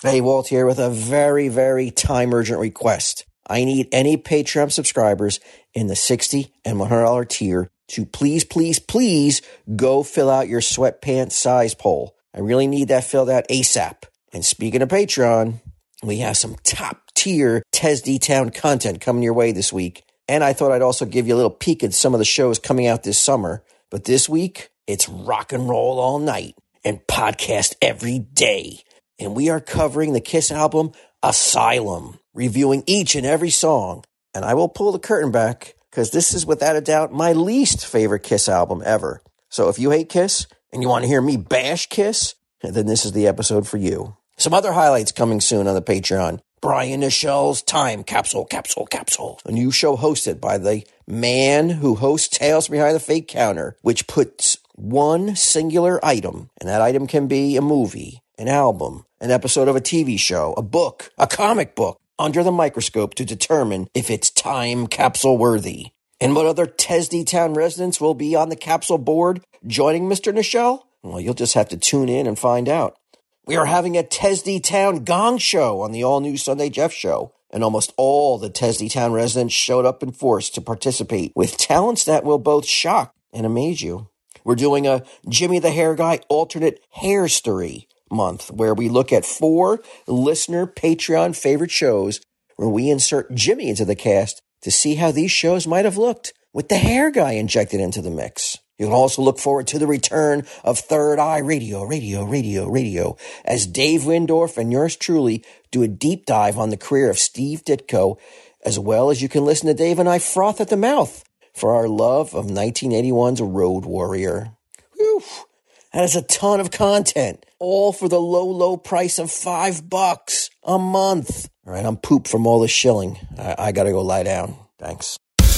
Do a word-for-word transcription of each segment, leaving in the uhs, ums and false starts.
Hey, Walt here with a very, very time-urgent request. I need any Patreon subscribers in the sixty dollars and one hundred dollars tier to please, please, please go fill out your sweatpants size poll. I really need that filled out ASAP. And speaking of Patreon, we have some top-tier Tesdy Town content coming your way this week. And I thought I'd also give you a little peek at some of the shows coming out this summer. But this week, it's rock and roll all night and podcast every day. And we are covering the Kiss album, Asylum, reviewing each and every song. And I will pull the curtain back because this is without a doubt my least favorite Kiss album ever. So if you hate Kiss and you want to hear me bash Kiss, then this is the episode for you. Some other highlights coming soon on the Patreon. Brian Nichel's Time Capsule, Capsule, Capsule. A new show hosted by the man who hosts Tales Behind the Fake Counter, which puts one singular item, and that item can be a movie, an album, an episode of a T V show, a book, a comic book, under the microscope to determine if it's time capsule worthy. And what other Tesdy Town residents will be on the capsule board joining Mister Nichel? Well, you'll just have to tune in and find out. We are having a Tesdy Town Gong Show on the all-new Sunday Jeff Show, and almost all the Tesdy Town residents showed up in force to participate with talents that will both shock and amaze you. We're doing a Jimmy the Hair Guy alternate hair story month where we look at four listener Patreon favorite shows where we insert Jimmy into the cast to see how these shows might have looked with the hair guy injected into the mix. You can also look forward to the return of Third Eye Radio, Radio, Radio, Radio, as Dave Windorf and yours truly do a deep dive on the career of Steve Ditko, as well as you can listen to Dave and I froth at the mouth for our love of nineteen eighty-one's Road Warrior. Whew. That is a ton of content, all for the low, low price of five bucks a month. All right, I'm pooped from all this shilling. I, I gotta go lie down. Thanks.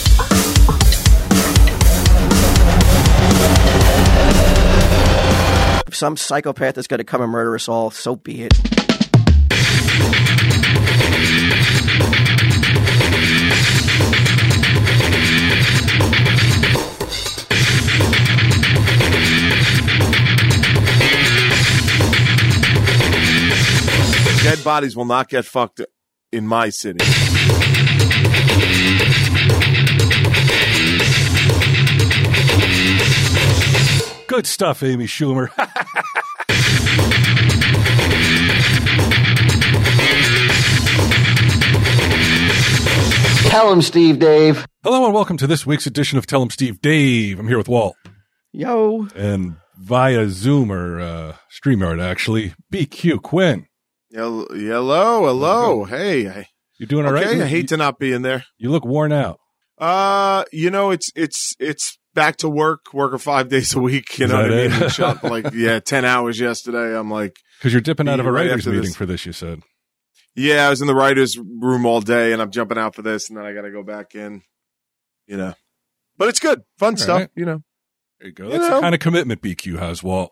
If some psychopath is going to come and murder us all, so be it. Dead bodies will not get fucked in my city. Good stuff, Amy Schumer. Tell him, Steve Dave. Hello and welcome to this week's edition of Tell him Steve Dave. I'm here with Walt. Yo. And via Zoom or uh, StreamYard, actually, B Q Quinn. Hello, hello. Hey, I, you doing all okay, right? I hate to not be in there. You look worn out. Uh, you know, it's it's it's back to work, working five days a week. You Is know what I it? mean? We shot like yeah, ten hours yesterday. I'm like, because you're dipping out of a right writers after meeting this. for this. You said. Yeah, I was in the writers' room all day, and I'm jumping out for this, and then I got to go back in. You know, but it's good, fun All stuff. right. You know, There you go. You That's know. the kind of commitment B Q has, Walt.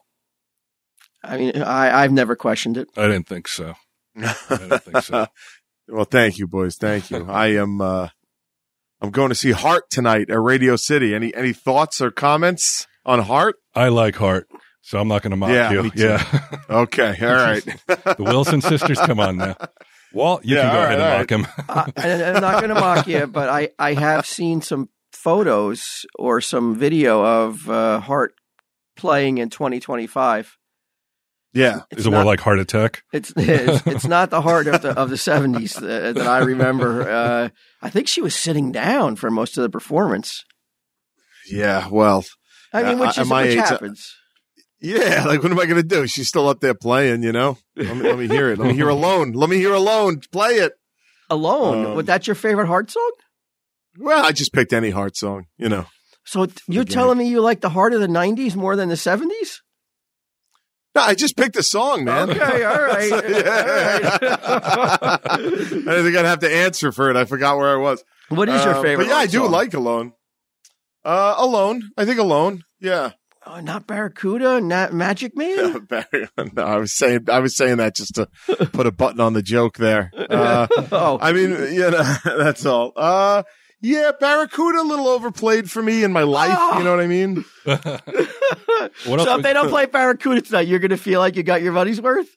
I mean, I, I've never questioned it. I didn't think so. I didn't think so. Well, thank you, boys. Thank you. I am. Uh, I'm going to see Heart tonight at Radio City. Any any thoughts or comments on Heart? I like Heart, so I'm not going to mock Yeah, you. me too. Yeah. Okay, all right. The Wilson sisters, come on now. Walt, you Yeah, can go all ahead right, and all mock him. I, I'm not going to mock you, but I, I have seen some photos or some video of uh, Heart playing in twenty twenty-five. Yeah. It's Is it more not- like Heart Attack? It's it's, it's not the Heart of the of the seventies that, that I remember. Uh, I think she was sitting down for most of the performance. Yeah. Well. I mean, Uh, which, at is, my which age, uh, happens. Yeah. Like, what am I going to do? She's still up there playing. You know. Let me, let me hear it. Let me hear Alone. Let me hear Alone. Play it. Alone, um, was that your favorite Heart song? Well, I just picked any Heart song. You know. So t- you're Again. telling me you like the Heart of the nineties more than the seventies? No, I just picked a song, man. Okay, all right. Yeah. I didn't think I'd have to answer for it. I forgot where I was. What is your Uh, favorite? But yeah, I Heart do song? like Alone. Uh, Alone. I think Alone. Yeah. Oh, not Barracuda, not Magic Man. Barry- no, I was saying I was saying that just to put a button on the joke there. Uh, oh, I mean, you know, that's all. Uh, yeah, Barracuda a little overplayed for me in my life. Oh. You know what I mean? What else so if was- they don't play Barracuda tonight, you're going to feel like you got your money's worth.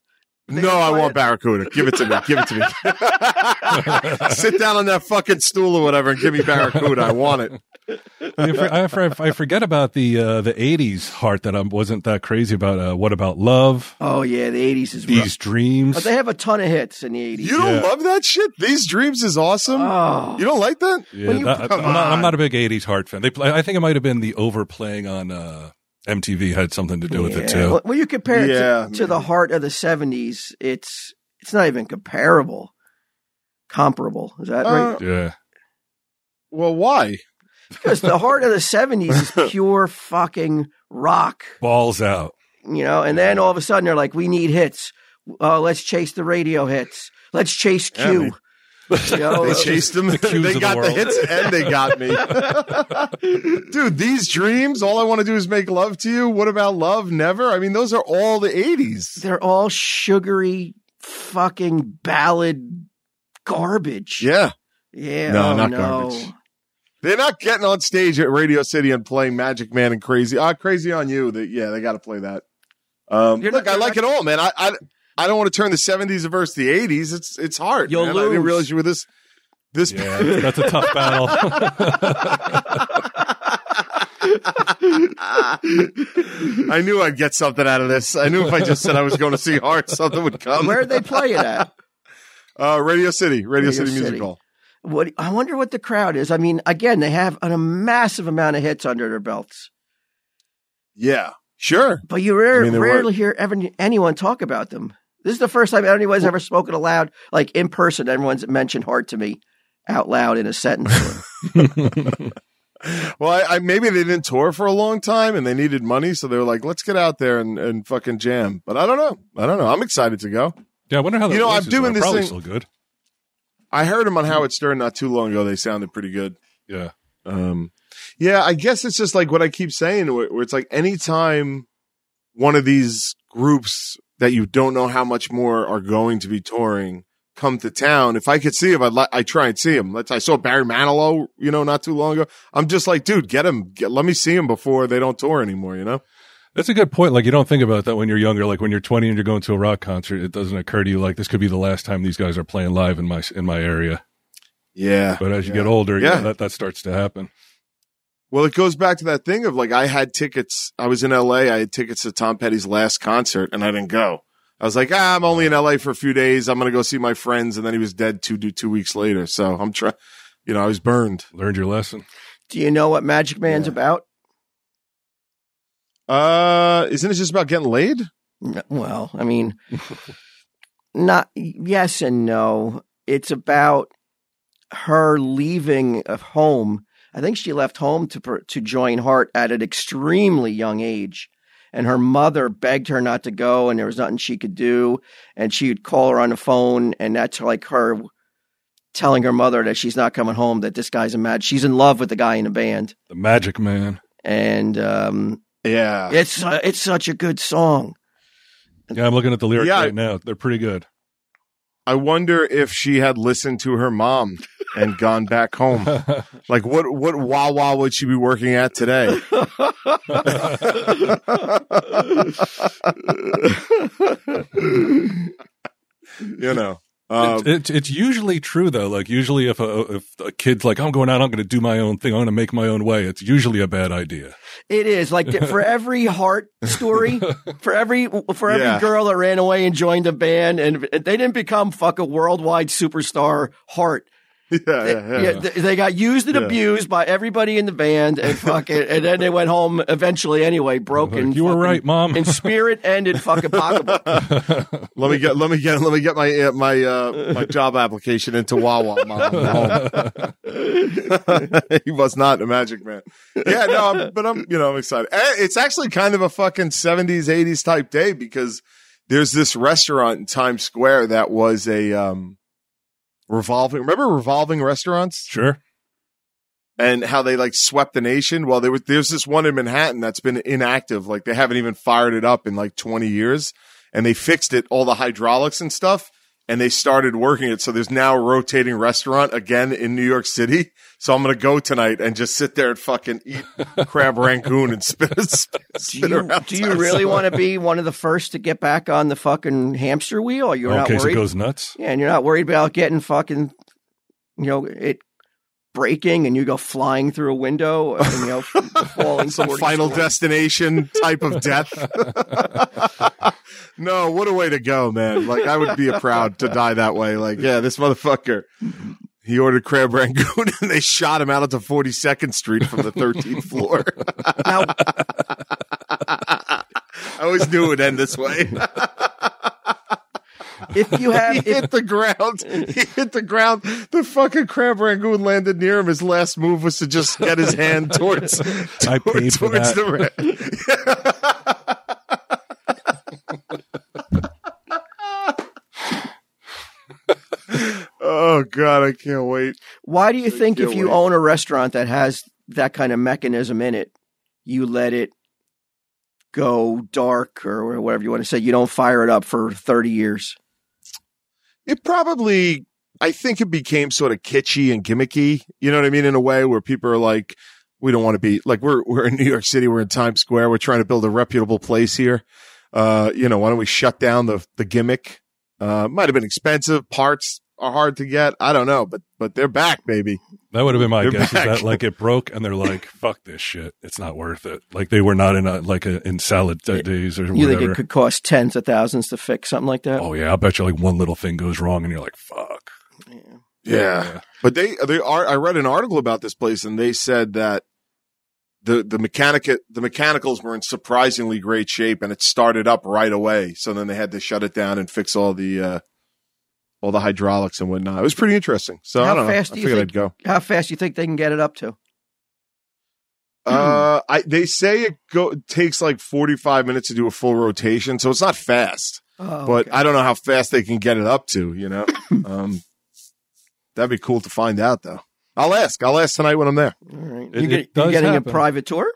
No, I want Barracuda. Give it to me. Give it to me. Sit down on that fucking stool or whatever and give me Barracuda. I want it. I, for, I forget about the uh, the eighties Heart that I wasn't that crazy about. Uh, What About Love? Oh, yeah, the eighties is These rough. Dreams. But they have a ton of hits in the eighties. You don't Yeah. love that shit? These Dreams is awesome. Oh. You don't like that? Yeah, When you- that- come I'm, not, I'm on. not a big eighties Heart fan. They play, I think it might have been the overplaying on uh, M T V had something to do with it Yeah. too. Well, when you compare it Yeah, to, to the Heart of the seventies, it's it's not even comparable. Comparable. Is that right? Uh, Yeah. well, why? Because the Heart of the seventies is pure fucking rock, Balls out. you know, and then all of a sudden they're like, we need hits. Uh, let's chase the radio hits. Let's chase Yeah, Q. man. You know, They chased them. The cues They of the got the, world. hits and they got me. Dude, These Dreams, all I want to do is make love to you. What about Love? Never? I mean, those are all the eighties. they're all sugary fucking ballad garbage. Yeah. Yeah. No, oh, not no. garbage. They're not getting on stage at Radio City and playing Magic Man and Crazy. Ah, Crazy on You. They, yeah, they got to play that. Um, You're look, not- I you're like not- it all, man. I, I, I don't want to turn the seventies versus the eighties. It's it's hard. You'll man. I didn't lose. realize you were this. This. Yeah, that's a tough battle. I knew I'd get something out of this. I knew if I just said I was going to see Heart, something would come. Where'd they play it at? Uh, Radio City, Radio, Radio City, Music City. Hall. What I wonder what the crowd is. I mean, again, they have a massive amount of hits under their belts, Yeah, sure. but you rare, I mean, there were- rarely hear ever, anyone talk about them. This is the first time anyone's ever spoken aloud, like in person. Everyone's mentioned Heart to me out loud in a sentence. Well, I, I maybe they didn't tour for a long time and they needed money, so they were like, "Let's get out there and, and fucking jam." But I don't know. I don't know. I'm excited to go. Yeah, I wonder how. You know, I'm voices doing are. this Probably thing- still good. I heard them on Howard Stern not too long ago. They sounded pretty good. Yeah. Um, yeah, I guess it's just like what I keep saying, where, where it's like anytime one of these groups that you don't know how much more are going to be touring come to town, if I could see him, I'd li- I try and see him. Let's, I saw Barry Manilow, you know, not too long ago. I'm just like, dude, get him. Get, let me see him before they don't tour anymore, you know? That's a good point. Like, you don't think about that when you're younger. Like, when you're twenty and you're going to a rock concert, it doesn't occur to you like this could be the last time these guys are playing live in my in my area. Yeah. But as you yeah. get older, Yeah. yeah, that that starts to happen. Well, it goes back to that thing of like, I had tickets. I was in L A. I had tickets to Tom Petty's last concert and I didn't go. I was like, ah, I'm only in L A for a few days. I'm going to go see my friends. And then he was dead two, two weeks later. So I'm trying, you know, I was burned. Learned your lesson. Do you know what Magic Man's Yeah. about? Uh, isn't it just about getting laid? No, well, I mean, not yes and no. It's about her leaving of home. I think she left home to per- to join Heart at an extremely young age, and her mother begged her not to go, and there was nothing she could do. And she would call her on the phone, and that's like her telling her mother that she's not coming home. That this guy's a mad. She's in love with the guy in the band, The Magic Man. and um, Yeah. it's uh, it's such a good song. Yeah, I'm looking at the lyrics Yeah. right now. They're pretty good. I wonder if she had listened to her mom and gone back home. Like, what, what Wawa would she be working at today? You know. Um, it's, it's it's usually true though. Like usually, if a if a kid's like, I'm going out, I'm going to do my own thing, I'm going to make my own way. It's usually a bad idea. It is like for every Heart story, for every for every Yeah. girl that ran away and joined a band, and they didn't become fucking worldwide superstar Heart. yeah, They, yeah, yeah. yeah, they, they got used and Yeah. abused by everybody in the band, and fucking, and then they went home eventually anyway, broken. Like, you were fucking- right, Mom. in spirit and in fucking pocketbook. Let me get, let me get, let me get my uh, my uh, my job application into Wawa. Mom. He was not a Magic Man. Yeah, no, I'm, but I'm, you know, I'm excited. Eh, It's actually kind of a fucking seventies, eighties type day because there's this restaurant in Times Square that was a um revolving. Remember revolving restaurants Sure. and how they like swept the nation? Well, there was there's this one in Manhattan that's been inactive. Like they haven't even fired it up in like twenty years, and they fixed it, all the hydraulics and stuff. and they started working it. So there's now a rotating restaurant again in New York City. So I'm going to go tonight and just sit there and fucking eat crab rangoon and spit, spit, spit Do you, around. do you really want to be one of the first to get back on the fucking hamster wheel? Or you're in not case worried? it goes nuts. Yeah, and you're not worried about getting fucking, you know, it breaking and you go flying through a window and, you know, falling Some forty Final stories. Destination type of death. No, what a way to go, man. Like, I would be proud to die that way. Like, yeah, this motherfucker, he ordered crab rangoon and they shot him out onto forty-second Street from the thirteenth floor. Now, I always knew it would end this way. if you have, He if, hit the ground. He hit the ground. The fucking crab rangoon landed near him. His last move was to just get his hand towards, I paid for towards that. the ra- Oh God, I can't wait. why do you think if can't you wait. own a restaurant that has that kind of mechanism in it, you let it go dark or whatever you want to say? You don't fire it up for thirty years. It probably, I think it became sort of kitschy and gimmicky. You know what I mean? In a way where people are like, we don't want to be like, we're, we're in New York City. We're in Times Square. We're trying to build a reputable place here. Uh, you know, why don't we shut down the, the gimmick? Uh, might have been expensive. Parts are hard to get. I don't know, but, but they're back, baby. That would have been my They're guess. Is back. that like it broke and they're like, "Fuck this shit. It's not worth it." Like they were not in a like a, in salad d- days or You whatever. think it could cost tens of thousands to fix something like that? Oh yeah, I'll bet you like one little thing goes wrong and you're like, "Fuck." Yeah. Yeah. But they, they are, I read an article about this place and they said that the, the mechanic, the mechanicals were in surprisingly great shape and it started up right away. So then they had to shut it down and fix all the, uh, all the hydraulics and whatnot. It was pretty interesting. So How I don't know. I fast do you figured think- I'd go. How fast do you think they can get it up to? Uh, I, they say it go, takes like forty-five minutes to do a full rotation. So it's not fast, Oh, but okay. I don't know how fast they can get it up to, you know? um, that'd be cool to find out though. I'll ask. I'll ask tonight when I'm there. All right. It- you get, it does you getting happen. a private tour?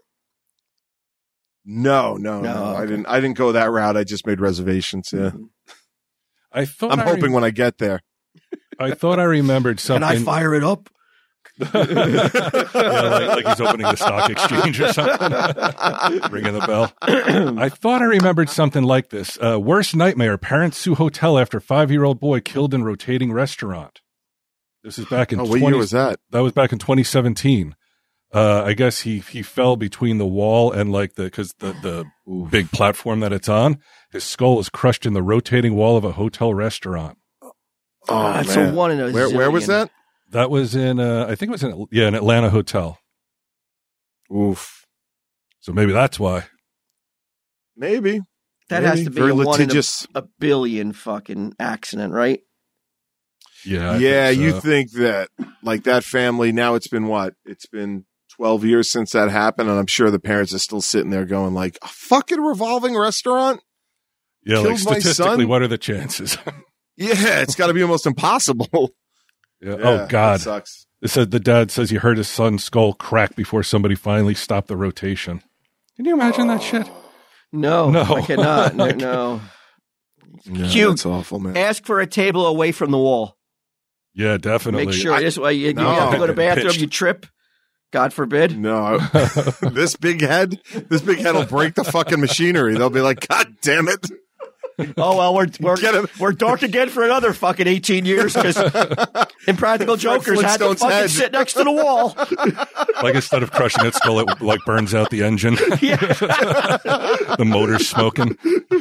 No, no, no. No, I okay. didn't. I didn't go that route. I just made reservations. Yeah, I thought I'm I hoping re- when I get there. I thought I remembered Can something. I fire it up? yeah, like, like he's opening the stock exchange or something, ringing the bell. I thought I remembered something like this. Uh, worst nightmare: parents sue hotel after five-year-old boy killed in rotating restaurant. This is back in Oh, what twenty year was that? That was back in twenty seventeen. Uh, I guess he he fell between the wall and like the because the the big platform that it's on. His skull is crushed in the rotating wall of a hotel restaurant. Oh That's man, a one in a where where was zillion. that? That was in uh, I think it was in yeah an Atlanta hotel. Oof, So maybe that's why. maybe That maybe. has to be very a one in a, litigious. a billion fucking accident, right? Yeah, I Yeah, think you so. think that like that family? Now it's been what? It's been twelve years since that happened, and I'm sure the parents are still sitting there going like, "A fucking revolving restaurant." Yeah, like killed my statistically, son? what are the chances? Yeah, it's got to be almost impossible. yeah. Yeah, Oh that God! sucks. It said the dad says he heard his son's skull crack before somebody finally stopped the rotation. Can you imagine that shit? No, No. I cannot. No, Like- no. Yeah, Cute. That's awful, man. Ask for a table away from the wall. Yeah, definitely. Make sure this way you, you No. have to go to the bathroom, Pitched. you trip. God forbid. No, this big head, this big head will break the fucking machinery. They'll be like, "God damn it!" Oh well, we're we're Get him. we're dark again for another fucking eighteen years because Impractical Jokers had to Flintstone's fucking head. sit next to the wall. Like instead of crushing its skull, it like burns out the engine. The motor's smoking.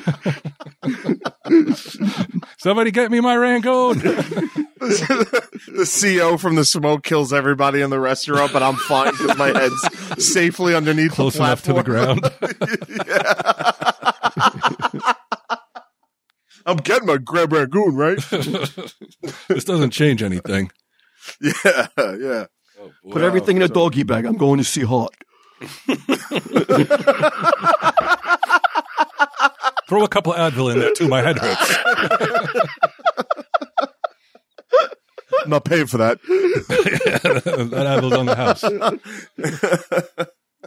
Somebody get me my Rangoon. The C E O from the smoke kills everybody in the restaurant, but I'm fine because my head's safely underneath Close the enough to the platform. ground. I'm getting my Grab Rangoon, right? This doesn't change anything. Yeah, yeah. Put everything in a doggy bag. I'm going to see Hawk. Throw a couple of Advil in there too. My head hurts. I'm not paying for that. That Advil's on the house.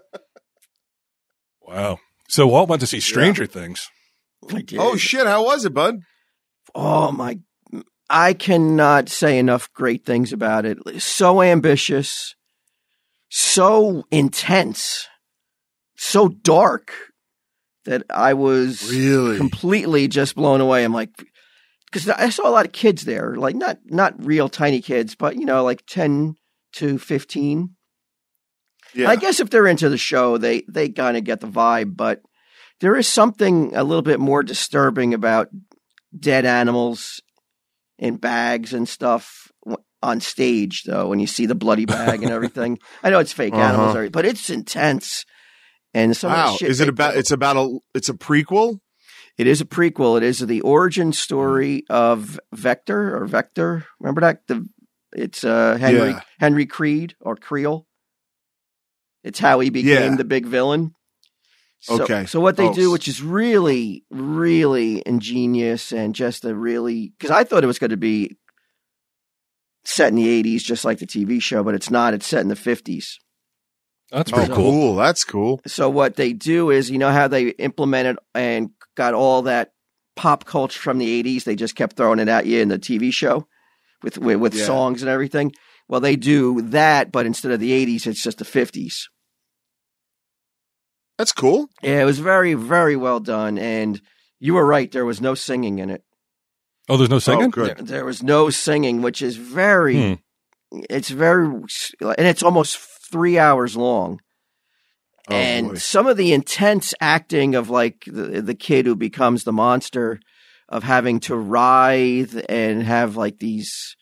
Wow. So Walt went to see Stranger Things. I did. Oh shit! How was it, bud? Oh my! I cannot say enough great things about it. So ambitious, so intense, so dark that I was Really? completely just blown away. I'm like, because I saw a lot of kids there, like not not real tiny kids, but you know, like ten to fifteen. Yeah. I guess if they're into the show, they they kind of get the vibe, but there is something a little bit more disturbing about dead animals in bags and stuff on stage, though, when you see the bloody bag and everything. I know it's fake Uh-huh. animals, but it's intense. And some of the Wow. shit Is it they about? do- It's about a. It's a prequel. It is a prequel. It is the origin story of Vector or Vector. Remember that? The it's uh, Henry Yeah. Henry Creed or Creel. It's how he became Yeah. the big villain. So, Okay. So what they Oh, do, s- which is really, really ingenious and just a really, because I thought it was going to be set in the eighties, just like the T V show, but it's not. It's set in the fifties. That's Oh, pretty cool. cool. That's cool. So what they do is, you know how they implemented and got all that pop culture from the eighties? They just kept throwing it at you in the T V show with with, with Yeah. songs and everything. Well, they do that, but instead of the eighties, it's just the fifties. That's cool. Yeah, it was very, very well done. And you were right. There was no singing in it. Oh, there's no singing? Oh, good. There was no singing, which is very, it's very, and it's almost three hours long. Oh, and boy. some of the intense acting of like the, the kid who becomes the monster, of having to writhe and have like these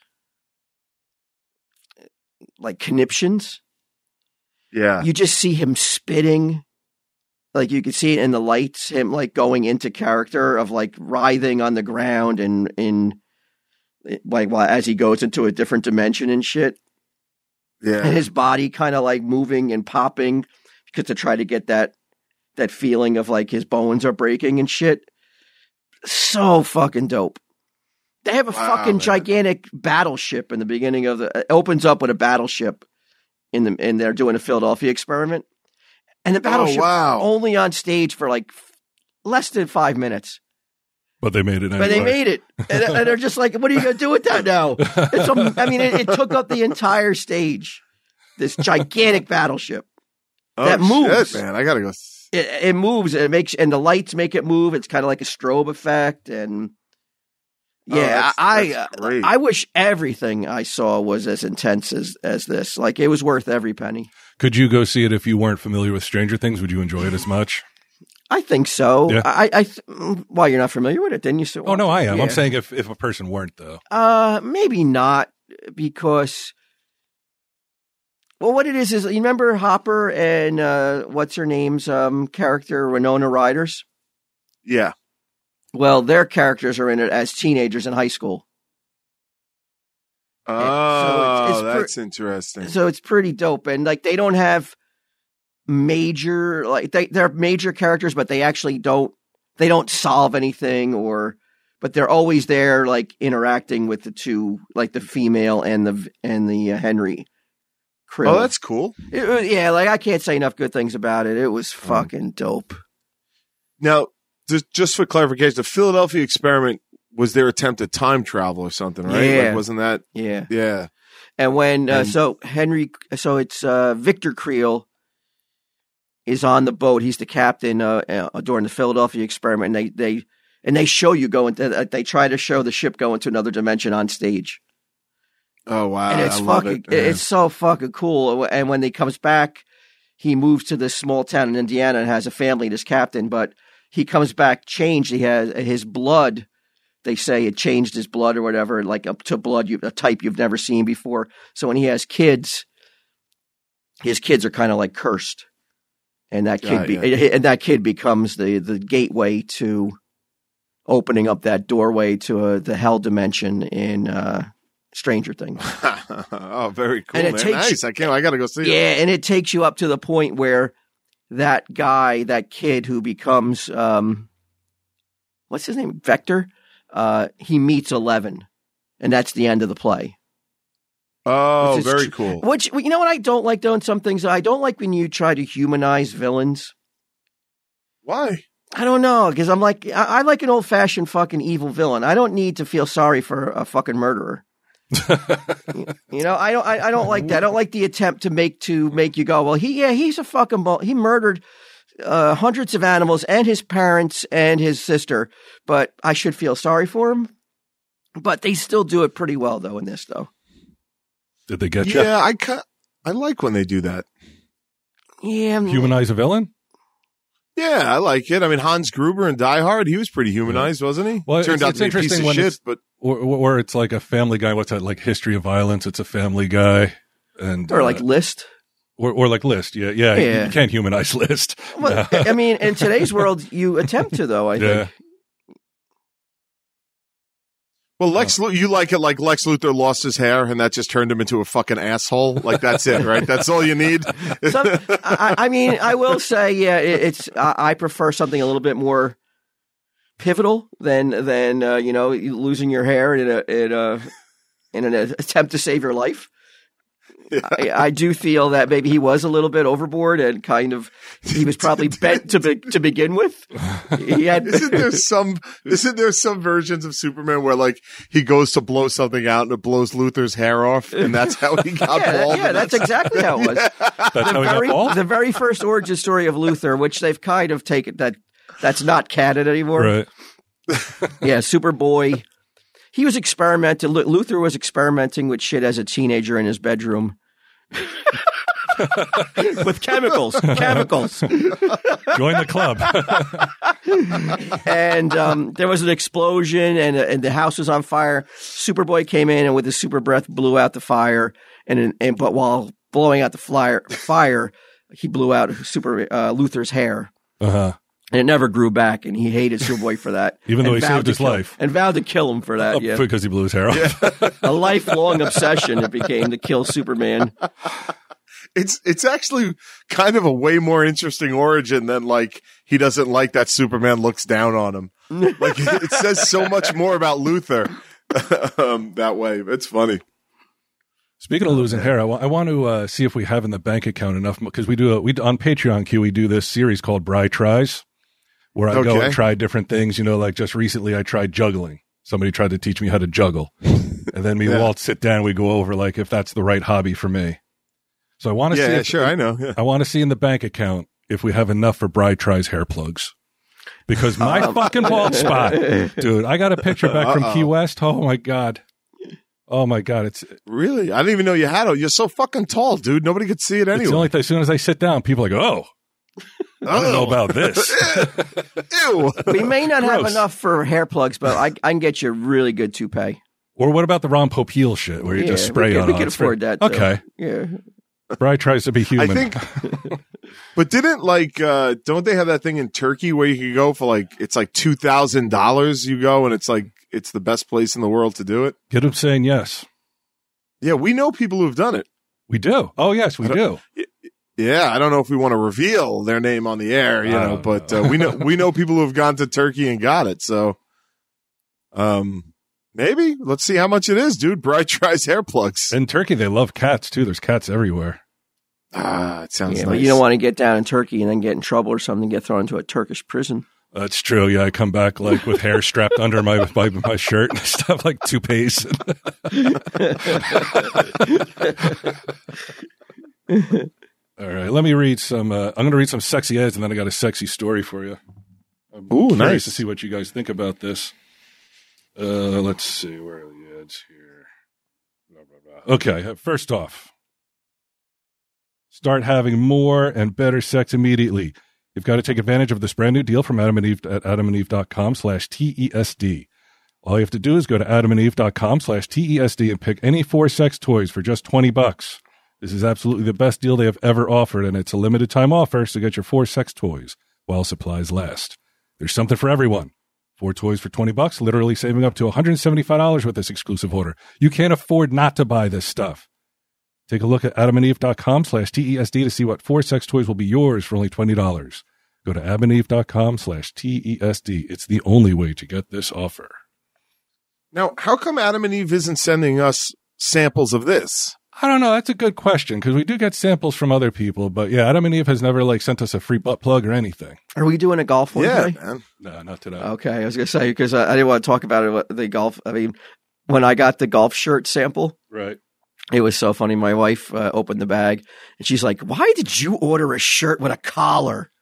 like conniptions. Yeah. You just see him spitting. Like you can see it in the lights, him like going into character of like writhing on the ground and in like while as he goes into a different dimension and shit. And Yeah. his body kind of like moving and popping because to try to get that that feeling of like his bones are breaking and shit. So fucking dope. They have a Wow, fucking man. gigantic battleship in the beginning of the. It opens up with a battleship in the and they're doing a Philadelphia experiment, and the battleship wow. only on stage for like f- less than five minutes. But they made it anyway. But they made it, and, and they're just like, "What are you gonna do with that now?" It's a, I mean, it, it took up the entire stage. This gigantic battleship. Oh, that moves. shit, man. I gotta go. s- It, it moves. It makes and the lights make it move. It's kind of like a strobe effect, and Oh, yeah, that's- I that's great. I wish everything I saw was as intense as as this. Like it was worth every penny. Could you go see it if you weren't familiar with Stranger Things? Would you enjoy it as much? I think so. Yeah. I, I th- why you're not familiar with it? Didn't you? See- Oh, no, I am. Yeah. I'm saying if, if a person weren't, though. Uh, maybe not because. Well, what it is is you remember Hopper and uh, what's her name's um, character Winona Ryder's. Yeah. Well, their characters are in it as teenagers in high school. Oh, so it's- it's pre- that's interesting. So it's pretty dope. And like they don't have major like they they're major characters, but they actually don't they don't solve anything or but they're always there like interacting with the two like the female and the and the uh, Henry Krill. Oh, that's cool. It was- yeah, like I can't say enough good things about it. It was Mm. fucking dope. Now, just, just for clarification, the Philadelphia experiment was their attempt at time travel or something, right? Yeah. Like, wasn't that? Yeah. Yeah. And when uh, And- so Henry, so it's uh, Victor Creel is on the boat. He's the captain uh, uh, during the Philadelphia experiment. And they they and they show you going. To, uh, they try to show the ship going to another dimension on stage, Oh, wow. and it's I love fucking it, man. it's so fucking cool. And when he comes back, he moves to this small town in Indiana and has a family. This captain, but he comes back changed. He has his blood. They say it changed his blood or whatever, like up to blood, you, a type you've never seen before. So when he has kids, his kids are kind of like cursed, and that kid Yeah, be, yeah. and that kid becomes the the gateway to opening up that doorway to uh, the hell dimension in uh, Stranger Things. Oh, very cool, And it man. takes- Nice. I can't. I got to go see it. Yeah, and it takes you up to the point where that guy, that kid who becomes um, what's his name, Vector. Uh, he meets Eleven, and that's the end of the play. Oh, Which is very tr- cool. Which, you know what I don't like doing some things? I don't like when you try to humanize villains. Why? I don't know, because I'm like, I, I like an old fashioned fucking evil villain. I don't need to feel sorry for a fucking murderer. You know, I don't, I, I don't like that. I don't like the attempt to make to make you go, well, he, yeah, he's a fucking bull. He murdered uh, hundreds of animals and his parents and his sister, but I should feel sorry for him. But they still do it pretty well, though. In this, though, Did they get you? Yeah, I ca- I like when they do that. yeah, I'm- Humanize a villain? Yeah, I like it. I mean, Hans Gruber in Die Hard, he was pretty humanized, wasn't he? Well, Turned it's- out it's to be a piece interesting of when shit, it's- but Or, or it's like a Family Guy. What's that? Like History of Violence. It's a Family Guy, and or like uh, List. or, or like List. Yeah, yeah. Yeah. You can't humanize List. Well, I mean, in today's world, you attempt to, though. I Yeah. think. well, Lex, Lu- you like it like Lex Luthor lost his hair and that just turned him into a fucking asshole. Like that's it, right? That's all you need. Some, I, I mean, I will say, yeah, it, it's. I, I prefer something a little bit more pivotal than than uh, you know losing your hair in a in a in an attempt to save your life. Yeah. I, I do feel that maybe he was a little bit overboard and kind of he was probably bent to be, to begin with. He had Isn't there some? Isn't there some versions of Superman where like he goes to blow something out and it blows Luthor's hair off, and that's how he got yeah, bald? yeah, and that's exactly how it was. That's how he got Very, bald? the very first origin story of Luthor, which they've kind of taken that that's not canon anymore. Right. Yeah, Superboy. He was experimenting. Lu- Luthor was experimenting with shit as a teenager in his bedroom. With chemicals, chemicals. Join the club. And um, there was an explosion and, and the house was on fire. Superboy came in and with his super breath blew out the fire. And, and but while blowing out the flyer, fire, he blew out Super uh, Luthor's hair. Uh huh. And it never grew back, and he hated Superboy for that. Even though And he vowed saved to his kill- life. And vowed to kill him for that, yeah. Because he blew his hair off. A lifelong obsession it became to kill Superman. It's it's actually kind of a way more interesting origin than like he doesn't like that Superman looks down on him. Like it says so much more about Luthor um, that way. It's funny. Speaking of losing hair, I wa- I want to uh, see if we have in the bank account enough because we do a, we on Patreon Q we do this series called Bri Tries, where I go Okay. and try different things. You know, like just recently I tried juggling. Somebody tried to teach me how to juggle, and then me and Yeah. Walt sit down. We go over like if that's the right hobby for me. So I want to see. Yeah, If, sure, I know. Yeah. I want to see in the bank account if we have enough for Bri Tries hair plugs. Because my Um, fucking bald spot, dude, I got a picture back from Uh-oh. Key West. Oh my God. Oh my God. It's, Really? I didn't even know you had it. You're so fucking tall, dude. Nobody could see it it's the anyway. only thing, as soon as I sit down, people are like, oh, I don't know about this. Ew. We may not have Gross. enough for hair plugs, but I, I can get you a really good toupee. Or what about the Ron Popeil shit where you Yeah, just spray we can, on we it? can It's very- afford that. Too. Okay. Yeah. Bri tries to be I human. think, but didn't like, uh, don't they have that thing in Turkey where you can go for like, it's like two thousand dollars you go and it's like, it's the best place in the world to do it? Get him saying yes. Yeah, we know people who've done it. We do. Oh, yes, we I do. Yeah, I don't know if we want to reveal their name on the air, you I know, don't but know. uh, we know we know people who have gone to Turkey and got it. So, um, maybe let's see how much it is, dude. Bright tries hair plugs. In Turkey, they love cats, too. There's cats everywhere. Ah, it sounds Yeah, nice. but you don't want to get down in Turkey and then get in trouble or something, get thrown into a Turkish prison. That's true. Yeah, I come back like with hair strapped under my, my my shirt and stuff like toupees. All right, let me read some. Uh, I'm going to read some sexy ads, and then I got a sexy story for you. I'm Ooh, curious nice. to see what you guys think about this. Uh, let's see, where are the ads here? Blah, blah, blah. Okay, first off, start having more and better sex immediately. You've got to take advantage of this brand new deal from Adam and Eve at adamandeve.com slash TESD. All you have to do is go to adamandeve.com slash TESD and pick any four sex toys for just twenty bucks. This is absolutely the best deal they have ever offered, and it's a limited time offer, so get your four sex toys while supplies last. There's something for everyone. Four toys for twenty bucks, literally saving up to one hundred seventy-five dollars with this exclusive order. You can't afford not to buy this stuff. Take a look at adamandeve.com slash TESD to see what four sex toys will be yours for only twenty dollars. Go to adamandeve.com slash TESD. It's the only way to get this offer. Now, how come Adam and Eve isn't sending us samples of this? I don't know. That's a good question because we do get samples from other people. But yeah, Adam and Eve has never like sent us a free butt plug or anything. Are we doing a golf one Yeah, today? man. No, not today. Okay, I was gonna say because I, I didn't want to talk about it. The golf. I mean, when I got the golf shirt sample, Right. it was so funny. My wife uh, opened the bag and she's like, "Why did you order a shirt with a collar?"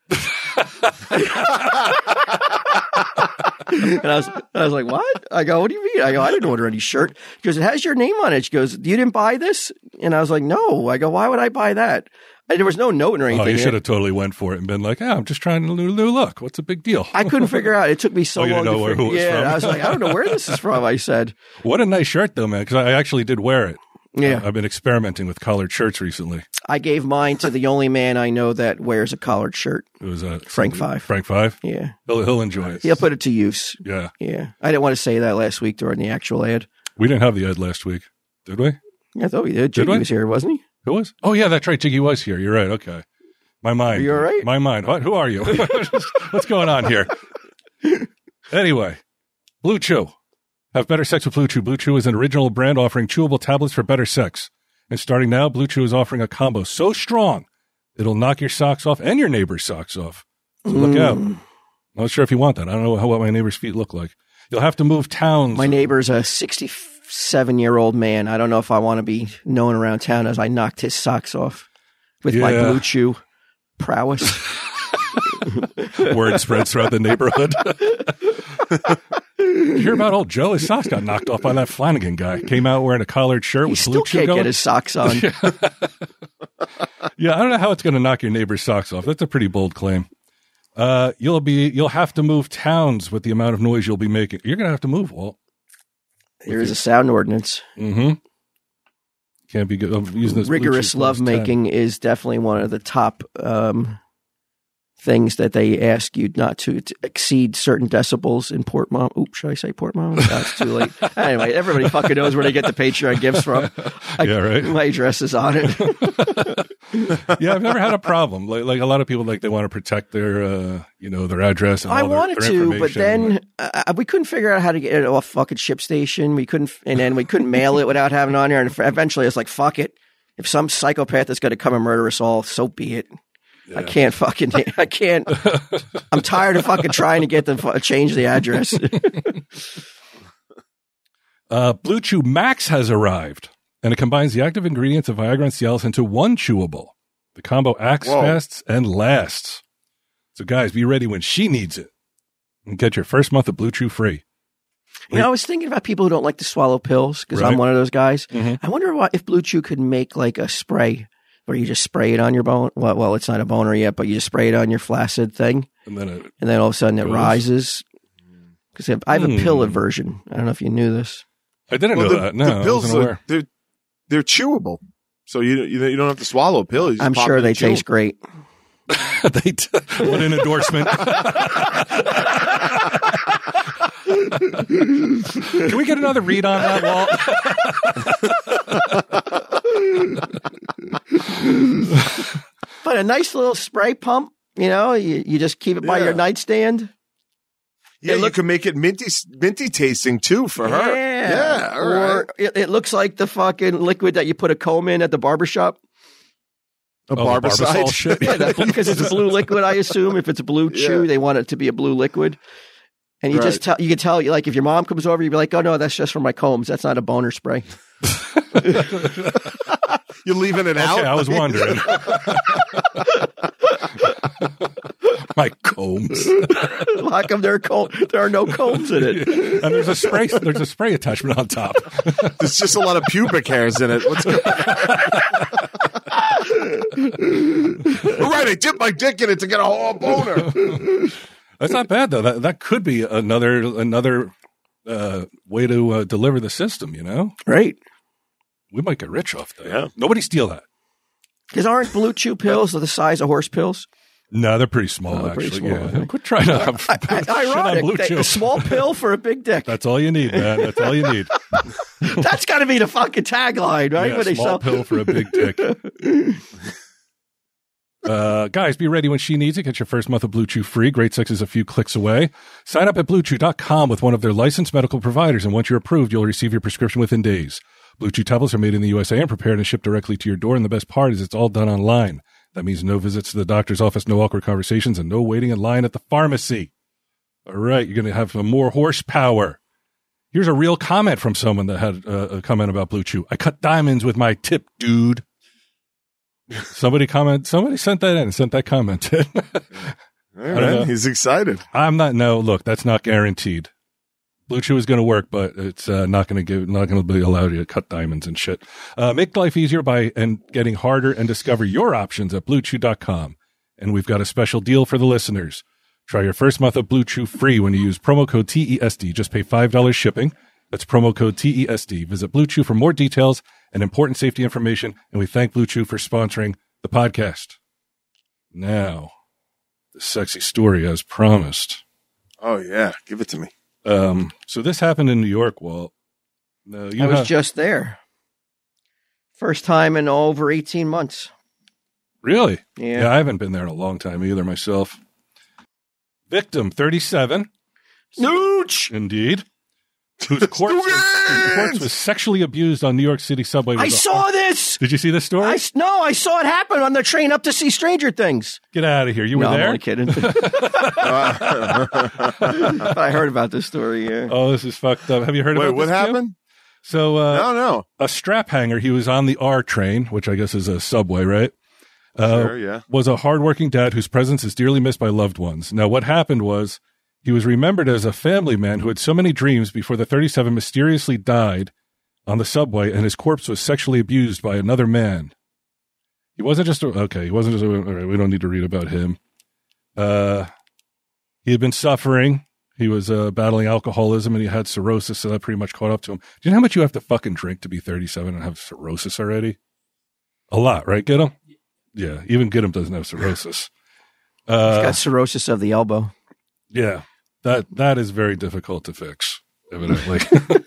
And I was, I was like, "What?" I go, "What do you mean?" I go, "I didn't order any shirt." She goes, "It has your name on it." She goes, "You didn't buy this?" And I was like, "No." I go, "Why would I buy that?" And there was no note or anything. Oh, you should have totally went for it and been like, "Yeah, I'm just trying to new, new look. What's a big deal?" I couldn't figure out. It took me so Oh, you long didn't know to where- figure. who it was yeah, from? I was like, "I don't know where this is from." I said, What a nice shirt, though, man. Because I actually did wear it. "Yeah." I've been experimenting with collared shirts recently. I gave mine to the only man I know that wears a collared shirt. It was uh, Frank Five. Frank Five. Yeah, He'll, he'll enjoy it. he'll put it to use. Yeah. Yeah, I didn't want to say that last week during the actual ad. We didn't have the ad last week, did we? Yeah, I thought we did. Jiggy we? was here, wasn't he? Who was? Oh, yeah, that's right. Jiggy was here. You're right. Okay. My mind. Are you all right? My mind. What? Who are you? What's going on here? Anyway, Blue Chew. Have better sex with Blue Chew. Blue Chew is an original brand offering chewable tablets for better sex. And starting now, Blue Chew is offering a combo so strong, it'll knock your socks off and your neighbor's socks off. So look Mm. out. I'm not sure if you want that. I don't know how, what my neighbor's feet look like. You'll have to move towns. My neighbor's a sixty-seven-year-old man. I don't know if I want to be known around town as I knocked his socks off with my Yeah. Blue Chew prowess. Word spreads throughout the neighborhood. You hear about old Joe? His socks got knocked off by that Flanagan guy. Came out wearing a collared shirt He with still Blue Chew can't going. get his socks on. Yeah, I don't know how it's going to knock your neighbor's socks off. That's a pretty bold claim. Uh, you'll be you'll have to move towns with the amount of noise you'll be making. You're going to have to move, Walt. There is a sound ordinance. Mm-hmm. Can't be good. I'm using this Blue Rigorous Chew plus ten. lovemaking is definitely one of the top um, things that they ask you not to, to exceed certain decibels in Port Mom. Oops, should I say Port Mom? That's too late. Anyway, everybody fucking knows where they get the Patreon gifts from. I, Yeah, right. My address is on it. Yeah, I've never had a problem. Like, like a lot of people, like they want to protect their, uh, you know, their address. And I all their, wanted their to, but information. then uh, we couldn't figure out how to get it off fucking ship station. We couldn't, and then we couldn't mail it without having it on there. And eventually, it's like, fuck it. If some psychopath is going to come and murder us all, so be it. I can't fucking, I can't. I'm tired of fucking trying to get them fu- change the address. Uh, Blue Chew Max has arrived, and it combines the active ingredients of Viagra and Cialis into one chewable. The combo acts Whoa. fast and lasts. So, guys, be ready when she needs it. And get your first month of Blue Chew free. You know, I was thinking about people who don't like to swallow pills because Right. I'm one of those guys. Mhm. I wonder what, if Blue Chew could make like a spray where you just spray it on your bone. Well, well, it's not a boner yet, but you just spray it on your flaccid thing. And then it, And then all of a sudden it Goes. rises. Because I have a Hmm. pill aversion. I don't know if you knew this. I didn't Well, know the, that. No, the I pills wasn't are, aware. they're they're chewable, so you you you don't have to swallow a pill. You just I'm pop sure it and they chew taste great. they t- what an endorsement. Can we get another read on that, Walt? But a nice little spray pump, you know, you, you just keep it by Yeah. your nightstand. Yeah, It you look- can make it minty minty tasting too for her. Yeah, all right. Or it, it looks like the fucking liquid that you put a comb in at the barbershop. A Oh, the barbicide. Barbasol shit. Yeah, that, because it's a blue liquid, I assume. If it's a blue chew, Yeah. they want it to be a blue liquid. And you just Right. tell, you can tell, like, if your mom comes over, you'd be like, oh, no, that's just for my combs. That's not a boner spray. You're leaving it out. Okay, I was wondering. My combs. How come there are, comb, there are no combs in it? And there's a spray. There's a spray attachment on top. There's just a lot of pubic hairs in it. What's going All right, I dipped my dick in it to get a whole boner. That's not bad though. That that could be another another uh, way to uh, deliver the system. You know, Right. we might get rich off that. Yeah. Nobody steal that. Because aren't blue chew pills the size of horse pills? No, they're pretty small. Oh, actually, pretty small, yeah. okay. Quit trying to have shit on Ironic. Blue They- Chew. a small pill for a big dick. That's all you need, man. That's all you need. That's got to be the fucking tagline, right? Yeah, When they small sell- pill for a big dick. Uh, guys, be ready when she needs it. Get your first month of Blue Chew free. Great sex is a few clicks away. Sign up at blue chew dot com with one of their licensed medical providers, and once you're approved, you'll receive your prescription within days. Blue Chew tablets are made in the U S A and prepared and shipped directly to your door. And the best part is it's all done online. That means no visits to the doctor's office, no awkward conversations, and no waiting in line at the pharmacy. All right, you're going to have more horsepower. Here's a real comment from someone that had uh, a comment about Blue Chew. I cut diamonds with my tip, dude. Somebody comment. Somebody sent that in and sent that comment in. All right, he's excited. I'm not. No, look, that's not guaranteed. Blue Chew is going to work, but it's uh, not going to give, not going to be allowed you to cut diamonds and shit. Uh, make life easier by and getting harder and discover your options at blue chew dot com. And we've got a special deal for the listeners. Try your first month of Blue Chew free when you use promo code T E S D. Just pay five dollars shipping. That's promo code T E S D. Visit Blue Chew for more details and important safety information. And we thank Blue Chew for sponsoring the podcast. Now, the sexy story as promised. Oh, yeah. Give it to me. Um, so this happened in New York, Walt. Uh, you I was have, just there. First time in over eighteen months. Really? Yeah. yeah. I haven't been there in a long time either myself. Victim, thirty-seven. Nooch! Indeed. Whose corpse, whose corpse was sexually abused on New York City subway. I saw this! Did you see this story? I, no, I saw it happen on the train up to see Stranger Things. Get out of here. You were no, there? I'm only kidding. I heard about this story, yeah. Oh, this is fucked up. Have you heard Wait, about what this, happened? Jim? So, uh, no, no. a strap hanger, he was on the R train, which I guess is a subway, right? Uh, Sure, yeah. Was a hardworking dad whose presence is dearly missed by loved ones. Now, what happened was he was remembered as a family man who had so many dreams before the thirty-seven mysteriously died on the subway, and his corpse was sexually abused by another man. He wasn't just a, okay. He wasn't just a, all right. We don't need to read about him. Uh, he had been suffering. He was uh, battling alcoholism, and he had cirrhosis, so that pretty much caught up to him. Do you know how much you have to fucking drink to be thirty-seven and have cirrhosis already? A lot, right? Get him? Yeah, even Get him doesn't have cirrhosis. Uh, He's got cirrhosis of the elbow. Yeah, that that is very difficult to fix, evidently.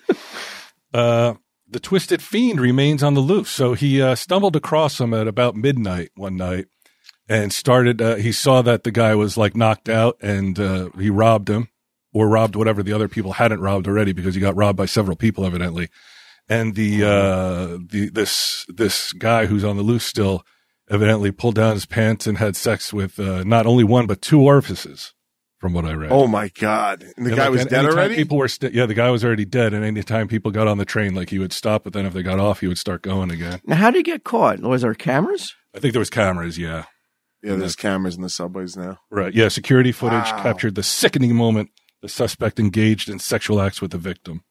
uh, the Twisted Fiend remains on the loose. So he uh, stumbled across him at about midnight one night and started, uh, he saw that the guy was like knocked out, and uh, he robbed him, or robbed whatever the other people hadn't robbed already, because he got robbed by several people, evidently. And the, uh, the, this, this guy who's on the loose still evidently pulled down his pants and had sex with, uh, not only one, but two orifices, from what I read. Oh my God. And the And guy like, was and dead anytime already? People were st- yeah, the guy was already dead. And anytime people got on the train, like, he would stop, but then if they got off, he would start going again. Now, how did he get caught? Was there cameras? I think there was cameras. Yeah. Yeah, there's cameras in the subways now. Right. Yeah. Security footage Wow. captured the sickening moment the suspect engaged in sexual acts with the victim.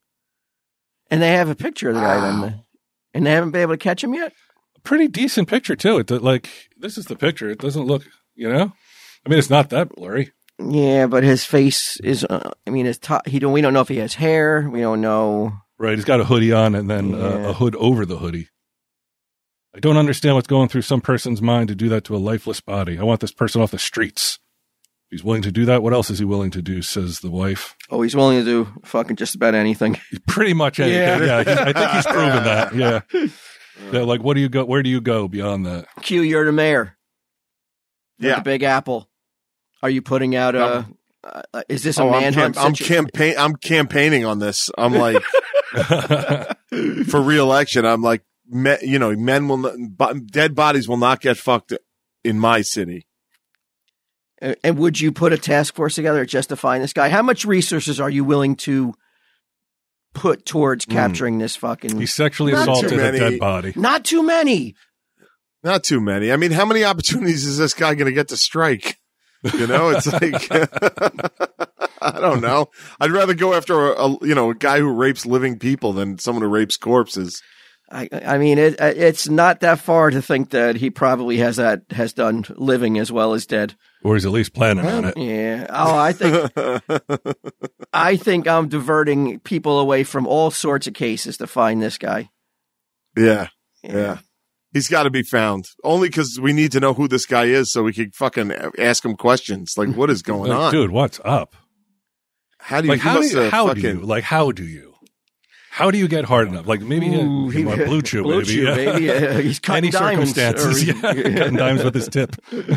And they have a picture of the guy Wow. then. And they haven't been able to catch him yet? Pretty decent picture too. It like, this is the picture. It doesn't look, you know, I mean, it's not that blurry. Yeah, but his face is, uh, I mean, his top, he don't, we don't know if he has hair. We don't know. Right. He's got a hoodie on and then uh, Yeah. a hood over the hoodie. I don't understand what's going through some person's mind to do that to a lifeless body. I want this person off the streets. If he's willing to do that, what else is he willing to do, says the wife. Oh, he's willing to do fucking just about anything. Pretty much anything. Yeah. Yeah, he's- I think he's proven that. Yeah. Yeah, like, what do you go? Where do you go beyond that? Q, you're the mayor. With Yeah. The Big Apple. Are you putting out a, uh, is this a Oh, I'm, manhunt? camp- I'm situ- campaign. I'm campaigning on this. I'm like, for re-election. I'm like, me, you know, men will, not, bo- dead bodies will not get fucked in my city. Uh, And would you put a task force together just to find this guy? How much resources are you willing to put towards capturing this fucking? He sexually Not too assaulted a many. dead body. Not too many. Not too many. I mean, how many opportunities is this guy going to get to strike? You know, it's like, I don't know. I'd rather go after a, a, you know, a guy who rapes living people than someone who rapes corpses. I, I mean, it, it's not that far to think that he probably has that has done living as well as dead. Or he's at least planning on it. Yeah. Oh, I think I think I'm diverting people away from all sorts of cases to find this guy. Yeah. Yeah. He's got to be found. Only because we need to know who this guy is so we can fucking ask him questions. Like, what is going Like, on? dude, what's up? How do you, Like, he how do must you, have how fucking, do you, like, how do you? How do you get hard enough? Like, maybe Ooh, he, he want Blue Chew, Blue maybe. Chew, yeah. baby. Uh, he's cutting Any diamonds. circumstances, or- yeah. Cutting dimes with his tip.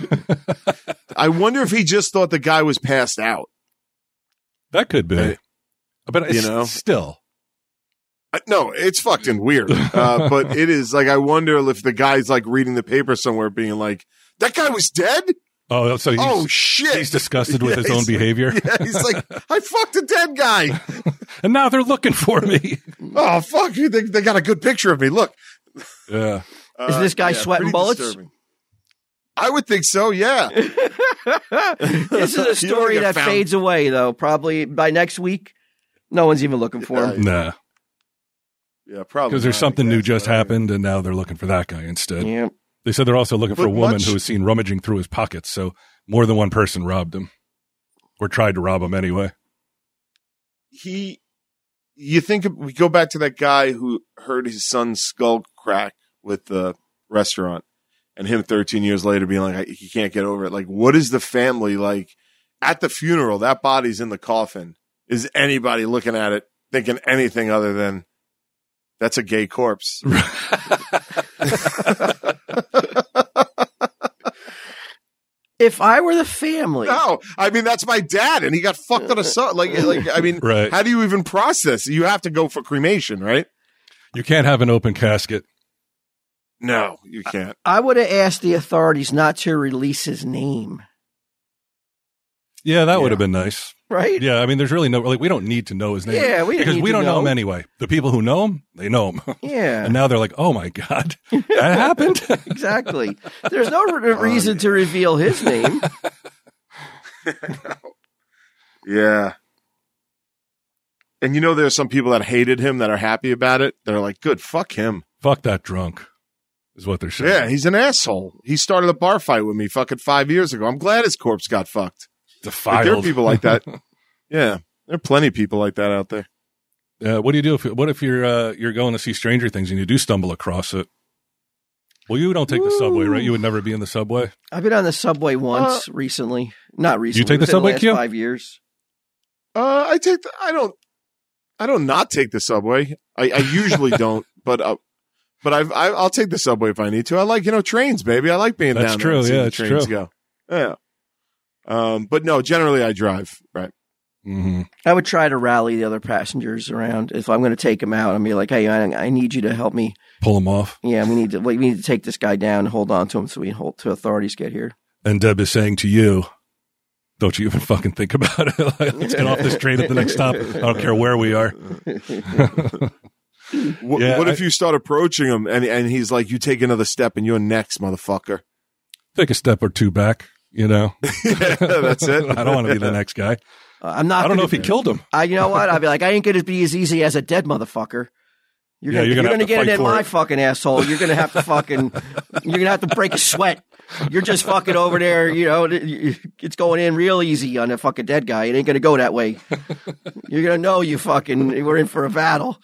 I wonder if he just thought the guy was passed out. That could be. Right. But it's You know? still. I, no, it's fucking weird. Uh, but it is like, I wonder if the guy's like reading the paper somewhere being like, that guy was dead? Oh, so he's, oh shit! He's disgusted with yeah, his own behavior. Yeah, he's like, I fucked a dead guy, and now they're looking for me. Oh fuck! They, they got a good picture of me. Look. Yeah. Uh, Is this guy yeah, sweating bullets? Disturbing. I would think so. Yeah. This is a story that found- fades away, though. Probably by next week, no one's even looking for him. Nah. Yeah, probably because there's not, something new just right. happened, and now they're looking for that guy instead. Yeah. They said they're also looking for but a woman much- who was seen rummaging through his pockets, so more than one person robbed him. Or tried to rob him anyway. He, you think, we go back to that guy who heard his son's skull crack with the restaurant, and him thirteen years later being like, he can't get over it. Like, what is the family like at the funeral? That body's in the coffin. Is anybody looking at it thinking anything other than, that's a gay corpse? If I were the family, no, I mean that's my dad, and he got fucked on a son. Like, like I mean, right. How do you even process? You have to go for cremation, right? You can't have an open casket. No, you can't. I would have asked the authorities not to release his name. Yeah, that Yeah. would have been nice. Right? Yeah, I mean, there's really no, like, we don't need to know his name. Yeah, we didn't Because need we to don't know. know. him anyway. The people who know him, they know him. Yeah. And now they're like, oh my God, that happened? Exactly. There's no re- reason to reveal his name. Yeah. And you know, there's some people that hated him that are happy about it. They're like, good, fuck him. Fuck that drunk, is what they're saying. Yeah, he's an asshole. He started a bar fight with me fucking five years ago. I'm glad his corpse got fucked. Defiled. Like, there are people like that. Yeah, there are plenty of people like that out there. Uh, what do you do if what if you're uh, you're going to see Stranger Things and you do stumble across it? Well, you don't take the subway, right? You would never be in the subway. I've been on the subway once Uh, recently. Not recently. You take the within subway, last Q? Five years. Uh, I take the, I don't, I don't not take the subway. I, I usually don't, but, uh, but I've, I, I'll take the subway if I need to. I like, you know, trains, baby. I like being That's down true, there and seeing yeah, the it's trains true. go. Yeah. Um, but no, generally I drive, right? Mm-hmm. I would try to rally the other passengers around. If I'm going to take him out, I'd be like, hey, I, I need you to help me. Pull them off. Yeah, we need to we need to take this guy down and hold on to him so we can hold till authorities get here. And Deb is saying to you, don't you even fucking think about it. Like, let's get off this train at the next stop. I don't care where we are. What, Yeah, what I- if you start approaching him and, and he's like, you take another step and you're next, motherfucker. Take a step or two back, you know. Yeah, that's it. I don't want to be the next guy. Uh, I'm not. I don't know gonna, if he killed him. I, you know what? I'd be like, I ain't going to be as easy as a dead motherfucker. You're Yeah, gonna, you're you're gonna gonna have to get fight it in for my it. fucking asshole. You're gonna have to fucking, you're gonna have to break a sweat. You're just fucking over there. You know, it's going in real easy on a fucking dead guy. It ain't gonna go that way. You're gonna know you fucking. We're in for a battle.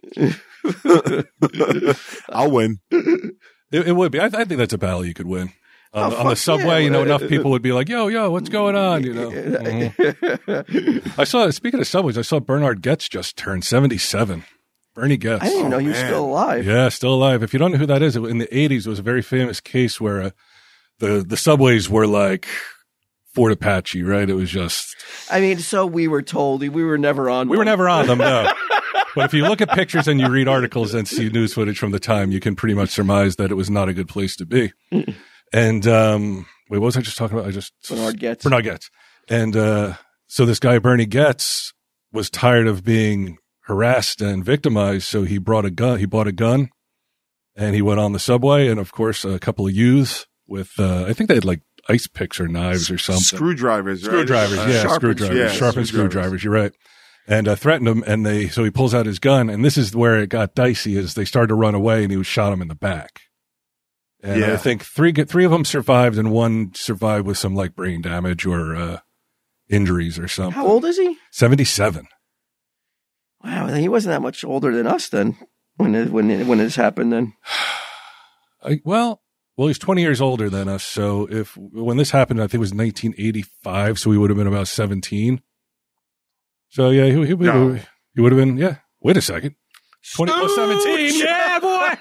I'll win. It, it would be. I, I think that's a battle you could win. On, Oh, the- on the fuck subway, yeah. you know, enough people would be like, yo, yo, what's going on? You know. Mhm. I saw, speaking of subways, I saw Bernard Goetz just turned seventy-seven. Bernie Goetz. I didn't even know he was man. still alive. Yeah, still alive. If you don't know who that is, in the eighties, it was a very famous case where uh, the, the subways were like Fort Apache, right? It was just, I mean, so we were told. We were never on. we were one. never on them, no. But if you look at pictures and you read articles and see news footage from the time, you can pretty much surmise that it was not a good place to be. And, um, wait, what was I just talking about? I just, Bernard Goetz. Bernard Goetz. And, uh, so this guy, Bernie Goetz, was tired of being harassed and victimized. So he brought a gun, he bought a gun and he went on the subway. And of course, a couple of youths with, uh, I think they had like ice picks or knives or something. Screwdrivers, right? Screwdrivers, Uh, yeah, sharpened- screwdrivers, yeah, sharpened screwdrivers. screwdrivers. You're right, and uh, threatened him. And they, so he pulls out his gun, and this is where it got dicey. Is they started to run away, and he was shot him in the back. And Yeah. I think three three of them survived, and one survived with some like brain damage or uh, injuries or something. How old is he? Seventy-seven. Wow, he wasn't that much older than us then when it, when it, when this happened. Then I, well, well, he's twenty years older than us. So if when this happened, I think it was nineteen eighty-five. So he would have been about seventeen. So yeah, he, he, No. he, he would have been. Yeah. Wait a second. twenty plus seventeen. Yeah, boy.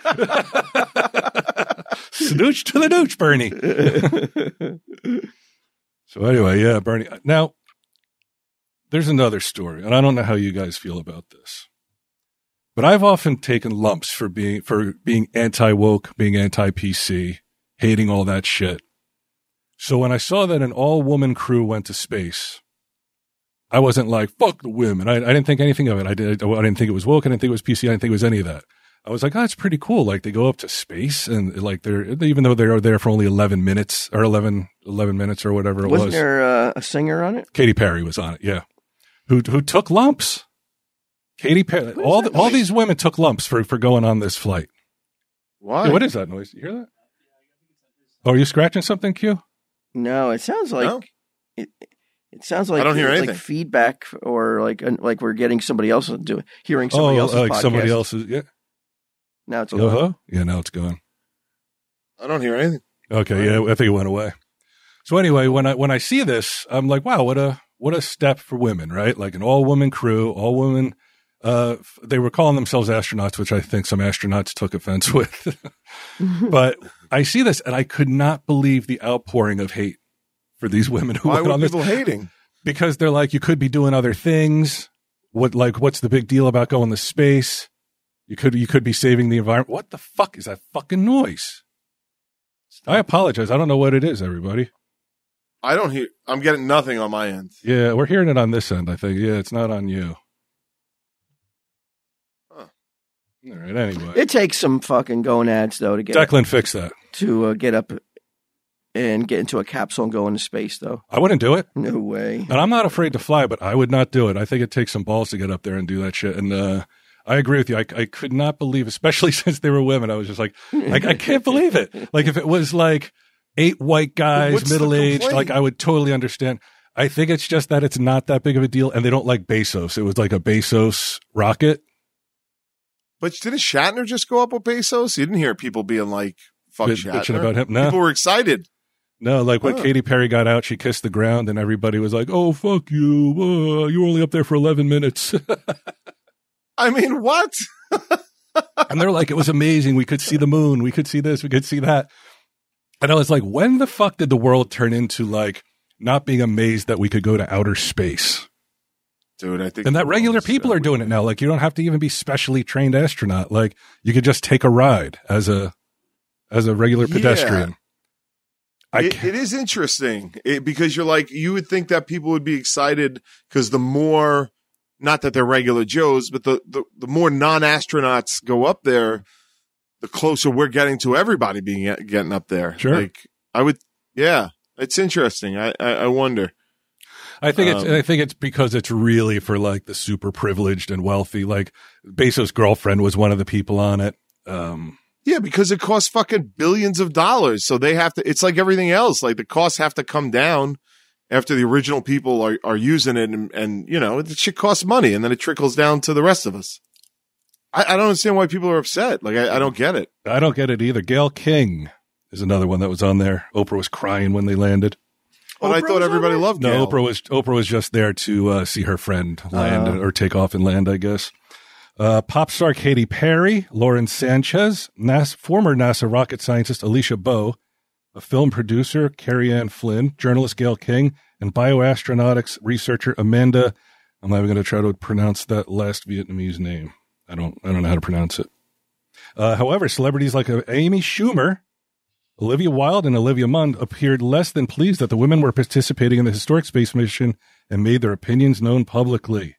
Snooch to the nooch, Bernie. So anyway, yeah, Bernie. Now, there's another story, and I don't know how you guys feel about this. But I've often taken lumps for being for being anti-woke, being anti-P C, hating all that shit. So when I saw that an all-woman crew went to space, I wasn't like, fuck the women. I, I didn't think anything of it. I, did, I didn't think it was woke. I didn't think it was P C. I didn't think it was any of that. I was like, oh, that's pretty cool. Like, they go up to space, and like they're, even though they're there for only eleven minutes or eleven, eleven minutes or whatever it Wasn't was. Wasn't there uh, a singer on it? Katy Perry was on it, yeah. Who who took lumps. Katy Perry. All the, all these women took lumps for, for going on this flight. Why? Yeah, what is that noise? You hear that? Oh, are you scratching something, Q? No, it sounds like No? it. It sounds like I don't hear it's anything. like feedback, or like like we're getting somebody else to do hearing somebody oh, else's like podcast. somebody else's. Yeah. Now it's Uh-huh. Yeah, now it's gone. I don't hear anything. Okay, yeah, I think it went away. So anyway, when I when I see this, I'm like, wow, what a what a step for women, right? Like an all woman crew, all women. Uh, they were calling themselves astronauts, which I think some astronauts took offense with. But I see this, and I could not believe the outpouring of hate for these women who Why went were on this. people hating? Because they're like, you could be doing other things. What like, what's the big deal about going to space? You could you could be saving the environment. What the fuck is that fucking noise? I apologize. I don't know what it is, everybody. I don't hear. I'm getting nothing on my end. Yeah, we're hearing it on this end, I think. Yeah, it's not on you. Huh. All right, anyway. It takes some fucking gonads though to get Declan, fix that. to uh, get up and get into a capsule and go into space. Though I wouldn't do it. no way. And I'm not afraid to fly, but I would not do it. I think it takes some balls to get up there and do that shit. And uh, I agree with you. I, I could not believe, especially since they were women. I was just like, I, I can't believe it. Like if it was like eight white guys, What's the middle aged, complaint? like I would totally understand. I think it's just that it's not that big of a deal, and they don't like Bezos. It was like a Bezos rocket. But didn't Shatner just go up with Bezos? You didn't hear people being like, fuck Bitch- Shatner. bitching about him. No. People were excited. No, like when Huh. Katy Perry got out, she kissed the ground, and everybody was like, "Oh, fuck you! Uh, you were only up there for eleven minutes." I mean, what? And they're like, "It was amazing. We could see the moon. We could see this. We could see that." And I was like, "When the fuck did the world turn into like not being amazed that we could go to outer space?" Dude, I think. And that regular people are doing it now. Like you don't have to even be specially trained astronaut. Like you could just take a ride as a as a regular Yeah. pedestrian. I It, can't- it is interesting it, because you're like, you would think that people would be excited because the more, not that they're regular Joes, but the, the, the more non-astronauts go up there, the closer we're getting to everybody being getting up there. Sure. Like I would, yeah, it's interesting. I, I, I wonder. I think it's Um, I think it's because it's really for like the super privileged and wealthy. Like Bezos' girlfriend was one of the people on it. Um, Yeah, because it costs fucking billions of dollars. So they have to, it's like everything else. Like the costs have to come down after the original people are, are using it. And, and, you know, it shit costs money and then it trickles down to the rest of us. I, I don't understand why people are upset. Like, I, I don't get it. I don't get it either. Gail King is another one that was on there. Oprah was crying when they landed. But I Oprah thought was on everybody there? loved No, Gail. Oprah was Oprah was just there to uh, see her friend land Uh. or take off and land, I guess. Uh, pop star Katy Perry, Lauren Sanchez, NASA, former NASA rocket scientist Alicia Bowe, a film producer Carrie Ann Flynn, journalist Gail King, and bioastronautics researcher Amanda. I'm not even going to try to pronounce that last Vietnamese name. I don't. I don't know how to pronounce it. Uh, however, celebrities like uh, Amy Schumer, Olivia Wilde, and Olivia Munn appeared less than pleased that the women were participating in the historic space mission and made their opinions known publicly.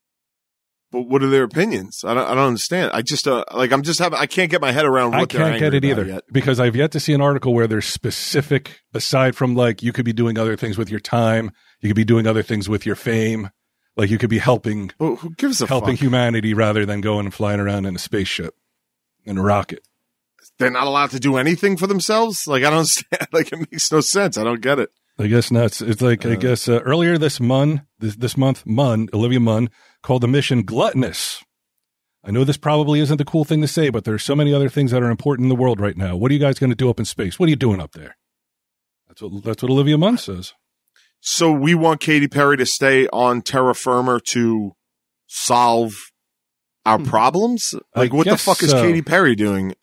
But what are their opinions? I don't, I don't understand. I just, uh, like, I'm just having, I can't get my head around what I they're can't get angry it about either yet. because I've yet to see an article where there's specific, aside from like you could be doing other things with your time, you could be doing other things with your fame, like you could be helping Well, who gives a helping fuck? humanity rather than going and flying around in a spaceship in a rocket. They're not allowed to do anything for themselves? Like, I don't understand. Like, it makes no sense. I don't get it. I guess not. It's, it's like I Uh. guess uh, earlier this month, this, this month, Munn, Olivia Munn called the mission gluttonous. I know this probably isn't the cool thing to say, but there's so many other things that are important in the world right now. What are you guys going to do up in space? What are you doing up there? That's what that's what Olivia Munn says. So we want Katy Perry to stay on terra firma to solve our problems? I Like, what the guess fuck is so. Katy Perry doing?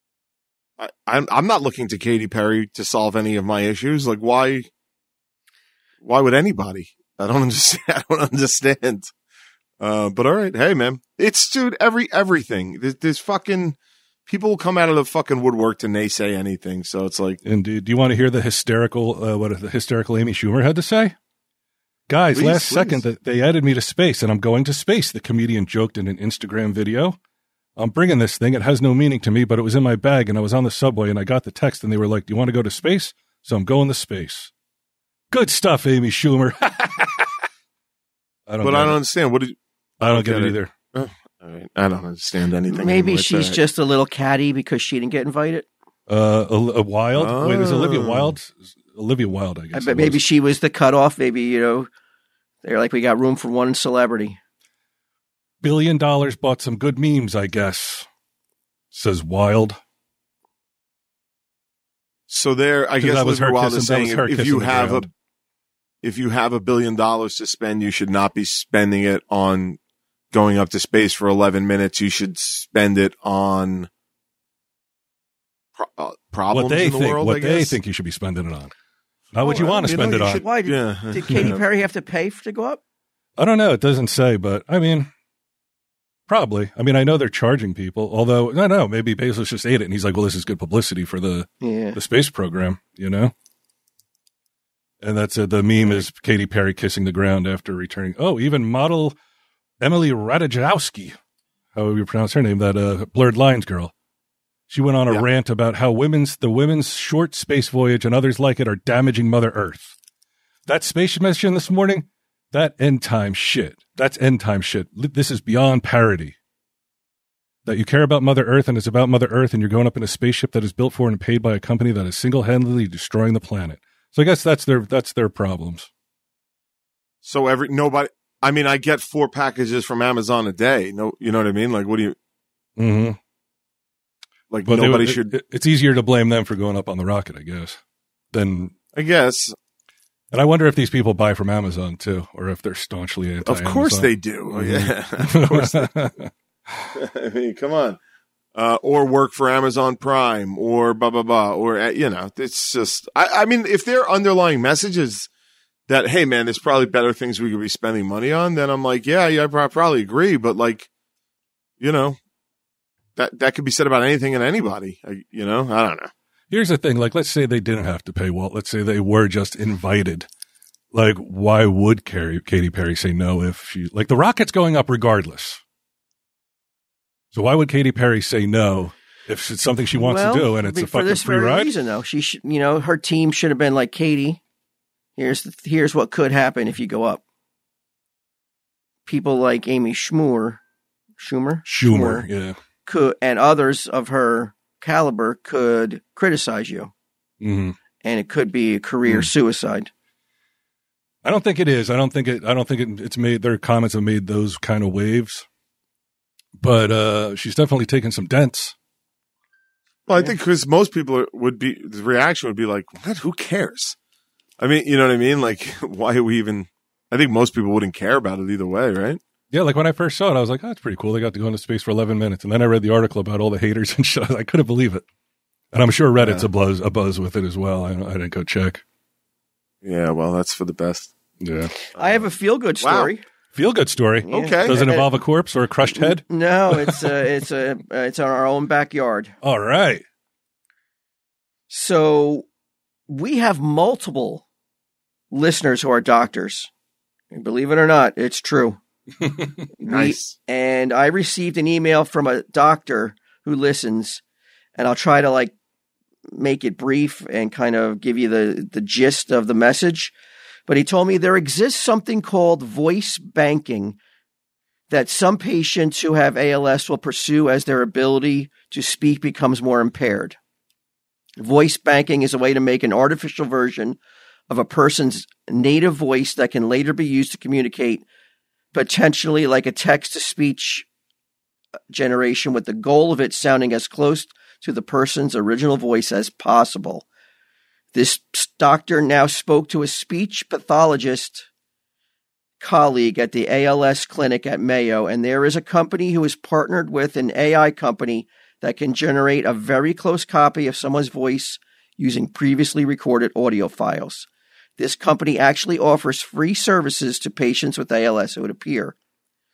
I, I'm, I'm not looking to Katy Perry to solve any of my issues. Like, why, why would anybody? I don't understand. I don't understand. Uh, but all right. Hey, man. It's, dude, every, everything. There's, there's fucking, people will come out of the fucking woodwork to naysay anything. So it's like. Indeed. Do you want to hear the hysterical, uh, what the hysterical Amy Schumer had to say? Guys, Please, last please. second that they added me to space and I'm going to space, the comedian joked in an Instagram video. I'm bringing this thing. It has no meaning to me, but it was in my bag and I was on the subway and I got the text and they were like, do you want to go to space? So I'm going to space. Good stuff, Amy Schumer. I don't But get I don't it. understand. What did you, I don't get it it. either. oh, all right. I don't understand anything. Maybe anymore. It's she's all right. just a little catty because she didn't get invited. Uh, a, a Wild? Wait, is Olivia Oh. Wilde? Olivia Wilde, I I guess. bet it maybe was. she was the cutoff. Maybe, you know, they're like, we got room for one celebrity. Billion dollars bought some good memes, I guess, says Wild. So there, I 'Cause guess that was Olivia her Wilde is kissing- that was saying her if, if kissing you the have a ground. if you have a billion dollars to spend, you should not be spending it on going up to space for eleven minutes. You should spend it on pro- uh, problems What they in the think, world. what I they guess. think you should be spending it on. Not what Oh, you well, want to you know, spend it you on. should- Why did, Yeah. did Katy Yeah. Perry have to pay f- to go up? I don't know. It doesn't say, but I mean, probably. I mean, I know they're charging people, although, no, no, maybe Bezos just ate it and he's like, well, this is good publicity for the, Yeah. the space program, you know? And that's it. The meme is Katy Perry kissing the ground after returning. Oh, even model Emily Ratajkowski, how you pronounce her name, that uh, Blurred Lines girl. She went on a Yeah. rant about how women's the women's short space voyage and others like it are damaging Mother Earth. That space mission this morning, that end time shit. That's end time shit. This is beyond parody. That you care about Mother Earth and it's about Mother Earth and you're going up in a spaceship that is built for and paid by a company that is single-handedly destroying the planet. So I guess that's their that's their problems. So every nobody. I mean, I get four packages from Amazon a day. No, you know what I mean? Like, what do you Mm-hmm. like? But nobody they, should. it, it's easier to blame them for going up on the rocket, I guess. Than, I guess. and I wonder if these people buy from Amazon too, or if they're staunchly anti. Of course they do. Oh, yeah. Of course. They, I mean, come on. Uh, or work for Amazon Prime or blah, blah, blah. Or, uh, you know, it's just, I, I mean, if their underlying messages that, hey, man, there's probably better things we could be spending money on, then I'm like, yeah, yeah, I pro- probably agree. But like, you know, that, that could be said about anything and anybody, I, you know, I don't know. Here's the thing. Like, let's say they didn't have to pay Walt. Let's say they were just invited. Like, why would Carrie, Katy Perry say no if she, like, the rocket's going up regardless. So why would Katy Perry say no if it's something she wants Well, to do and it's be- a for fucking this free very ride? reason, though, she should, you know, her team should have been like, Katie, here's the, here's what could happen if you go up. People like Amy Schumer, Schumer, Schumer, yeah. could, and others of her caliber could criticize you, hmm and it could be a career Hmm. suicide. I don't think it is. I don't think it, I don't think it, it's made, their comments have made those kind of waves. But uh, she's definitely taken some dents. Well, I think because most people are- would be, the reaction would be like, what? Who cares? I mean, you know what I mean? Like, why are we even, I think most people wouldn't care about it either way, right? Yeah, like when I first saw it, I was like, oh, that's pretty cool. They got to go into space for eleven minutes. And then I read the article about all the haters and shit. I couldn't believe it. And I'm sure Reddit's Yeah. a buzz, a buzz with it as well. I, I didn't go check. Yeah, well, that's for the best. Yeah. I have a feel good Wow. story. Feel good story. Yeah. Okay. Does it Uh, involve a corpse or a crushed head? No, it's uh, it's a uh, it's on our own backyard. All right. So we have multiple listeners who are doctors. And believe it or not, it's true. Nice. We, and I received an email from a doctor who listens, and I'll try to like make it brief and kind of give you the, the gist of the message. But he told me there exists something called voice banking that some patients who have A L S will pursue as their ability to speak becomes more impaired. Voice banking is a way to make an artificial version of a person's native voice that can later be used to communicate, potentially like a text-to-speech generation, with the goal of it sounding as close to the person's original voice as possible. This doctor now spoke to a speech pathologist colleague at the A L S clinic at Mayo, and there is a company who is partnered with an A I company that can generate a very close copy of someone's voice using previously recorded audio files. This company actually offers free services to patients with A L S, it would appear.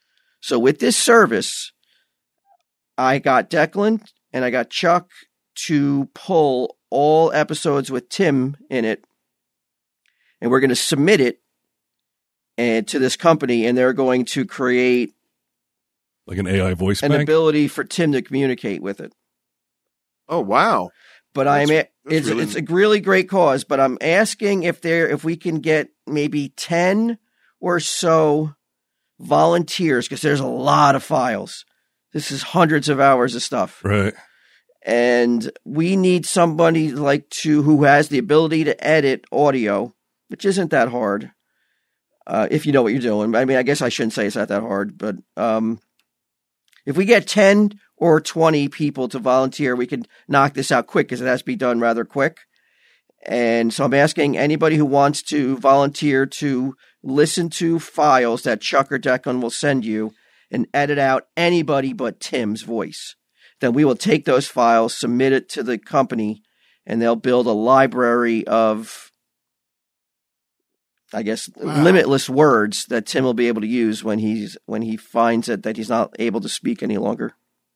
So with this service, I got Declan and I got Chuck to pull all episodes with Tim in it, and we're going to submit it and to this company, and they're going to create like an A I voice an bank? ability for Tim to communicate with it. Oh wow! But That's- I'm that's it's really- it's a really great cause. But I'm asking if there if we can get maybe ten or so volunteers, because there's a lot of files. This is hundreds of hours of stuff. Right. And we need somebody like to who has the ability to edit audio, which isn't that hard. Uh, if you know what you're doing. I mean, I guess I shouldn't say it's not that hard, but um, if we get ten or twenty people to volunteer, we can knock this out quick because it has to be done rather quick. And so I'm asking anybody who wants to volunteer to listen to files that Chuck or Declan will send you and edit out anybody but Tim's voice. Then we will take those files, submit it to the company, and they'll build a library of, I guess, Wow. limitless words that Tim will be able to use when he's when he finds it that he's not able to speak any longer.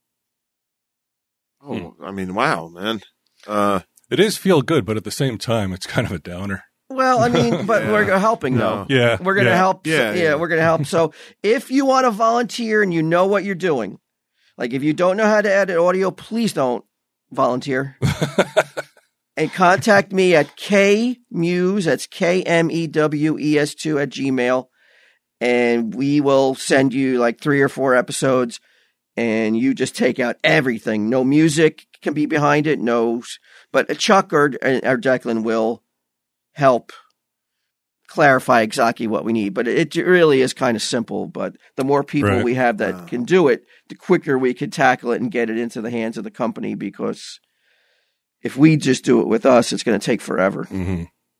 Oh, I mean, wow, man. Uh, It is feel good, but at the same time, it's kind of a downer. Well, I mean, but Yeah. we're helping though. No. Yeah. We're going to yeah. help. Yeah, Yeah, yeah. we're going to help. So if you want to volunteer and you know what you're doing, like if you don't know how to edit audio, please don't volunteer. And contact me at kmuse, that's K M E W E S two at Gmail. And we will send you like three or four episodes and you just take out everything. No music can be behind it. No, but Chuck or, or Declan will help clarify exactly what we need. But it really is kind of simple. But the more people Right. we have that Wow. can do it, the quicker we can tackle it and get it into the hands of the company, because if we just do it with us, it's going to take forever. hmm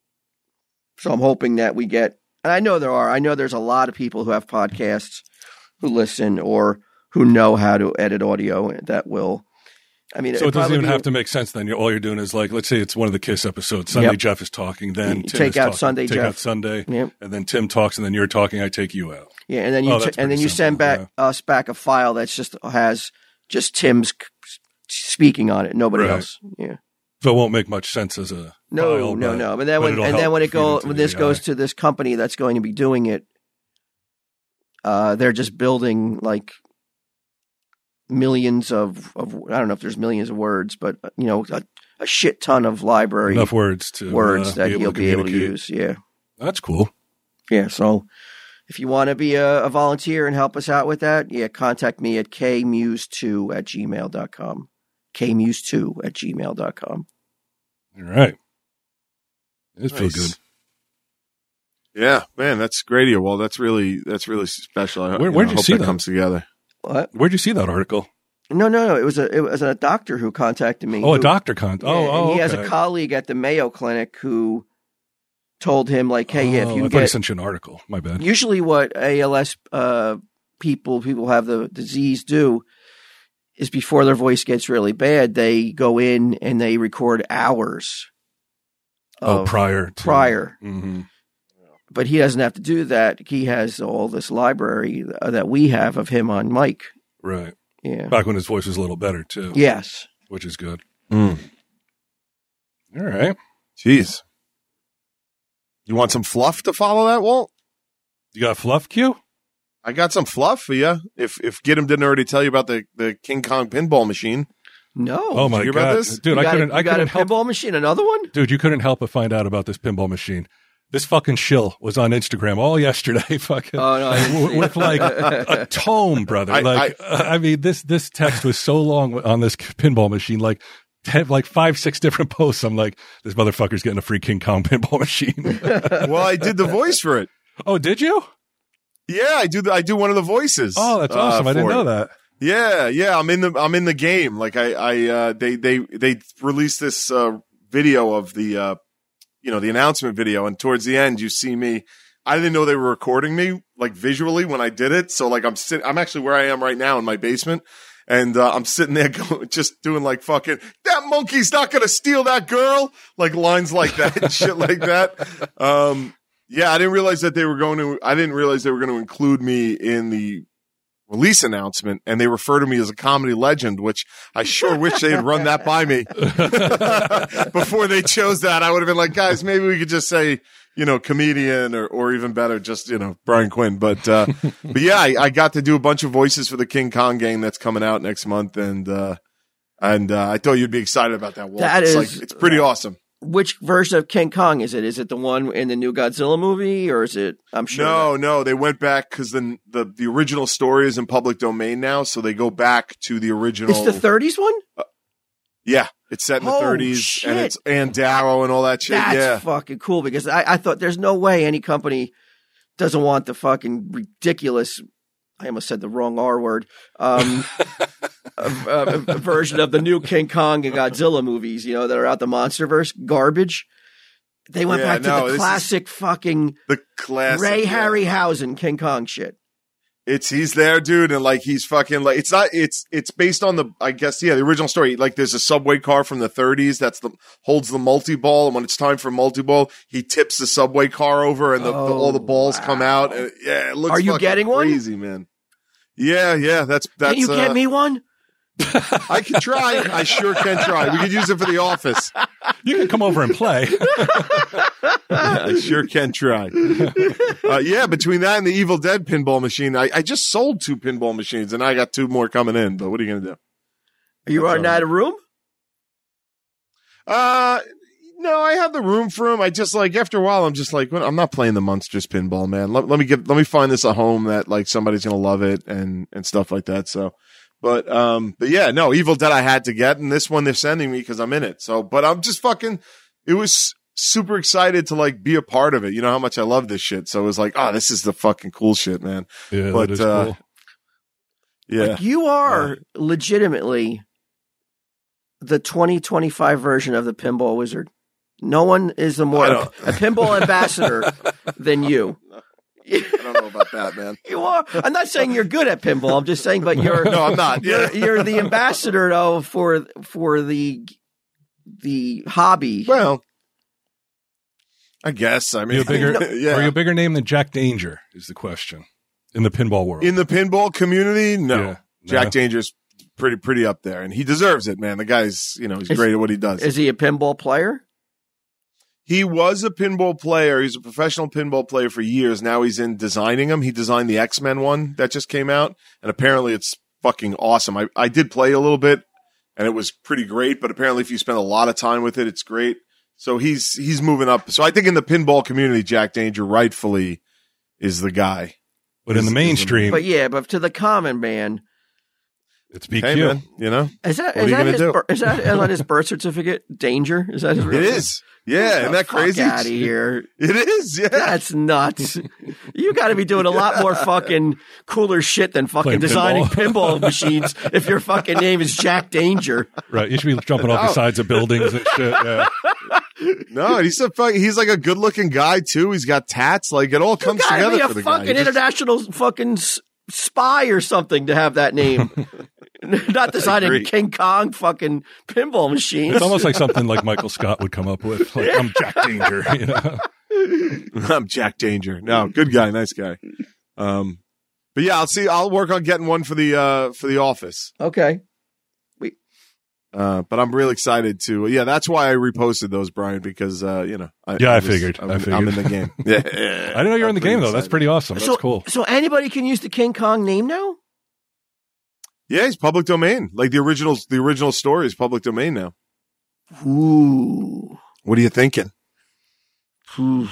So I'm hoping that we get, and I know there are, I know there's a lot of people who have podcasts who listen or who know how to edit audio that will, I mean, So it doesn't even have to make sense then. You're, all you're doing is like, let's say it's one of the KISS episodes. Sunday Yep. Jeff is talking, then You Tim take is out talking. Sunday take Jeff. out Sunday, Yep. and then Tim talks, and then you're talking. I take you out. Yeah, and then you Oh, t- that's and then pretty you send simple, back us back a file that's just has just Tim's c- speaking on it, nobody Right. else. Yeah. So it won't make much sense as a No, file, no, but- no. But then but when it'll and then help when it feed go into when the this A I. goes to this company that's going to be doing it, uh, they're just building like millions of, of I don't know if there's millions of words, but you know, a, a shit ton of library enough words to words uh, that be able you'll to be able to communicate. use. Yeah. That's cool. Yeah. So if you want to be a, a volunteer and help us out with that, yeah, contact me at k muse two at gmail dot com. k muse two at gmail dot com. All right. It feels nice. good. Yeah, man, that's great. Here. Well, that's really that's really special. I, Where- you where'd know, you hope see that that? comes together? What? Where'd you see that article? No, no, no. It was a it was a doctor who contacted me. Oh, a who- doctor con. Yeah, Oh, and oh, he has a okay. colleague at the Mayo Clinic who told him, like, hey, yeah, if Oh, you I thought he get sent you an article. My bad. usually what A L S uh, people people who have the disease do is before their voice gets really bad, they go in and they record hours. oh, of- prior. To, prior. hmm But he doesn't have to do that. He has all this library that we have of him on mic. Right. Yeah. Back when his voice was a little better too. Yes. Which is good. Mm. All right. Jeez, you want some fluff to follow that, Walt? You got a fluff cue? I got some fluff for you. If if Gidim didn't already tell you about the, the King Kong pinball machine, No. Oh my hear about god, this? dude! You I got couldn't. a, I you got a couldn't help. pinball machine. Another one? Dude, you couldn't help but find out about this pinball machine. This fucking shill was on Instagram all yesterday, fucking Oh, no, I didn't see with like a tome, brother. I- like, I, I mean, this this text was so long on this pinball machine, like ten, like five, six different posts. I'm like, this motherfucker's getting a free King Kong pinball machine. well, I did the voice for it. Oh, did you? Yeah, I do. The, I do one of the voices. Oh, that's uh, awesome! I didn't for know it. that. Yeah, yeah. I'm in the I'm in the game. Like I I uh, they they they released this uh, video of the uh, you know the announcement video, and towards the end you see me. I didn't know they were recording me like visually when I did it. So like I'm sitting. I'm actually where I am right now in my basement. And uh, I'm sitting there going, just doing like fucking, that monkey's not going to steal that girl. Like lines like that and shit like that. Um, yeah, I didn't realize that they were going to, I didn't realize they were going to include me in the release announcement, and they refer to me as a comedy legend, which I sure wish they had run that by me before they chose that. I would have been like, guys, maybe we could just say, you know, comedian or, or even better, just, you know, Brian Quinn. But, uh, but yeah, I, I got to do a bunch of voices for the King Kong gang that's coming out next month. And, uh, and, uh, I thought you'd be excited about that. Walt. That it's is, like, it's pretty awesome. Which version of King Kong is it? Is it the one in the new Godzilla movie, or is it? I'm sure. No, that- no, they went back because the, the the original story is in public domain now, so they go back to the original. It's the thirties one. Uh, yeah, it's set in the Oh, thirties, shit. and it's Ann Darrow and all that shit. That's yeah, fucking cool because I, I thought there's no way any company doesn't want the fucking ridiculous. I almost said the wrong R word. Um, a, a, a version of the new King Kong and Godzilla movies, you know, that are out the MonsterVerse garbage. They went Yeah, back to no, the this classic fucking the classic Ray yeah. Harryhausen King Kong shit. It's he's there, dude, and like he's fucking like it's not it's it's based on the I guess yeah the original story. Like there's a subway car from the thirties that's the holds the multi ball, and when it's time for multi ball, he tips the subway car over, and the, Oh, the, all the balls wow. come out. And, yeah, it looks. Are you fucking getting one? crazy, man? Yeah, yeah, that's that's. Can you uh, get me one? I can try. I sure can try. We could use it for the office. You can come over and play. I sure can try. Uh, yeah, between that and the Evil Dead pinball machine, I, I just sold two pinball machines, and I got two more coming in. But what are you gonna do? Are you running out of room? Uh, no, I have the room for them. I just like after a while, I'm just like, well, I'm not playing the Monsters pinball, man. Let, let me get, let me find this a home that like somebody's gonna love it and and stuff like that. So, but um, but yeah, no, Evil Dead I had to get, and this one they're sending me because I'm in it. So, but I'm just fucking. It was super excited to like be a part of it. You know how much I love this shit. So it was like, oh, this is the fucking cool shit, man. Yeah, but that is uh, cool. yeah, Like you are legitimately the twenty twenty-five version of the Pinball Wizard. No one is a more I a don't- pinball ambassador than you. I don't know about that, man. You are. I'm not saying you're good at pinball. I'm just saying, but you're No, I'm not. Yeah. you're, you're the ambassador though for for the the hobby. Well, I guess. I mean, You a bigger, yeah. Are you a bigger name than Jack Danger? Is the question in the pinball world? In the pinball community, no. Yeah. Jack No. Danger's pretty pretty up there, and he deserves it, man. The guy's, you know, he's Is- great at what he does. Is he a pinball player? He was a pinball player. He's a professional pinball player for years. Now he's in designing them. He designed the X-Men one that just came out, and apparently it's fucking awesome. I, I did play a little bit, and it was pretty great, but apparently if you spend a lot of time with it, it's great. So he's he's moving up. So I think in the pinball community, Jack Danger rightfully is the guy. but in the is- is mainstream, But yeah, but to the common man, it's B Q. Hey, man, you know? is that What are is you that gonna his do? bir- is that on his birth certificate? Danger? Is that his? It is. Yeah, isn't that crazy? Out of here! It is, yeah. That's nuts. You got to be doing a lot more fucking cooler shit than fucking Playing designing pinball. pinball machines. If your fucking name is Jack Danger, Right. You should be jumping off the No. sides of buildings and shit. Yeah. No, he's a fuck, he's like a good looking guy too. He's got tats. Like it all you comes got to together be for a the guy. fucking He just- international fucking s- spy or something to have that name. Not designing agree. King Kong fucking pinball machines. It's almost like something like Michael Scott would come up with. Like, I'm Jack Danger. You know? I'm Jack Danger. No, good guy, nice guy. Um, but yeah, I'll see. I'll work on getting one for the uh for the office. Okay. Uh, but I'm real excited to. Yeah, that's why I reposted those, Brian, because uh, you know. I, Yeah, I was- figured. I'm, I figured. I'm in the game. Yeah, I didn't know you were in the game, though. That's pretty awesome. That's so, cool. So anybody can use the King Kong name now? Yeah, he's public domain. Like the original, the original story is public domain now. Ooh. What are you thinking? Ooh.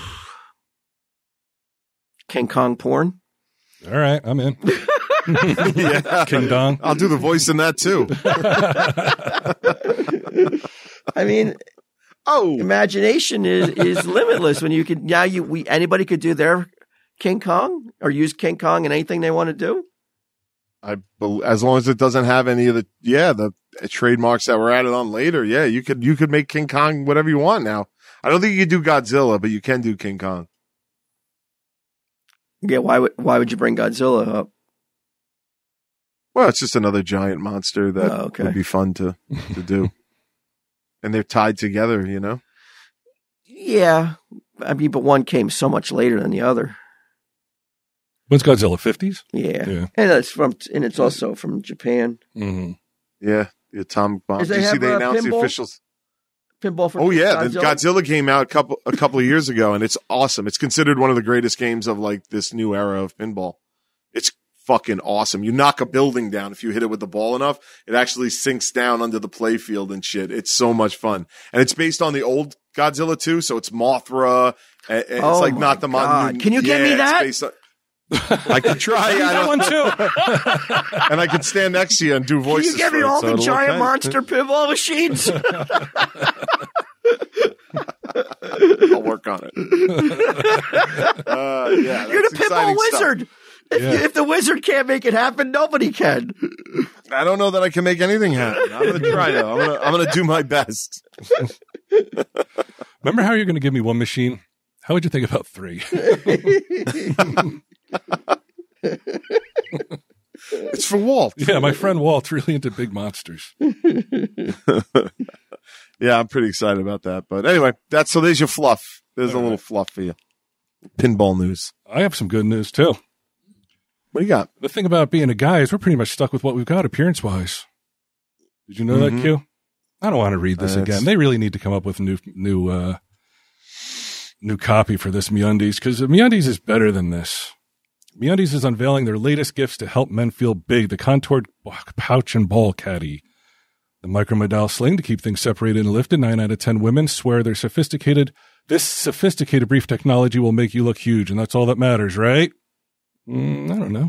King Kong porn? All right. I'm in. Yeah, King Dong. I'll do the voice in that too. I mean, Oh, imagination is, is limitless when you could, now you, we, anybody could do their King Kong or use King Kong in anything they want to do. I bel as long as it doesn't have any of the yeah the trademarks that were added on later. Yeah, you could you could make King Kong whatever you want now. I don't think you could do Godzilla, but you can do King Kong. Yeah. Why would, why would you bring Godzilla up? Well, it's just another giant monster that Oh, okay. would be fun to to do, and they're tied together. You know. Yeah. I mean, but one came so much later than the other. When's Godzilla? fifties? Yeah. Yeah. And it's from, and it's also from Japan. Mm-hmm. Yeah, the atomic bomb. Does Did they you see have, they uh, announced the pinball? officials? Pinball for Oh yeah, Godzilla. the Godzilla came out a couple a couple of years ago, and it's awesome. It's considered one of the greatest games of like this new era of pinball. It's fucking awesome. You knock a building down if you hit it with the ball enough, it actually sinks down under the play field and shit. It's so much fun, and it's based on the old Godzilla too. So it's Mothra. And it's Oh like my not the God. modern. Can you get me yeah, that? It's based on, I could try. I That don't, one too. and I could stand next to you and do Can voices. you give me for it, all so the it'll giant look monster pinball machines? nice. I'll work on it. Uh, yeah, You're that's the pinball exciting stuff. wizard. If, Yeah. you, if the wizard can't make it happen, nobody can. I don't know that I can make anything happen. I'm gonna try though. I'm gonna I'm gonna do my best. Remember how you're going to give me one machine? How would you think about three? It's for Walt. Yeah, my friend Walt's really into big monsters. Yeah, I'm pretty excited about that. But anyway, that's so there's your fluff. There's a All little right. fluff for you. Pinball news. I have some good news too. What do you got? The thing about being a guy is we're pretty much stuck with what we've got appearance-wise. Did you know Mhm. that, Q? I don't want to read this That's- again. They really need to come up with new new uh, new copy for this MeUndies, because MeUndies is better than this. MeUndies is unveiling their latest gifts to help men feel big: the contoured pouch and ball caddy, the micromodal sling to keep things separated and lifted. Nine out of ten women swear they're sophisticated. This sophisticated brief technology will make you look huge, and that's all that matters, right? Mm, I don't know.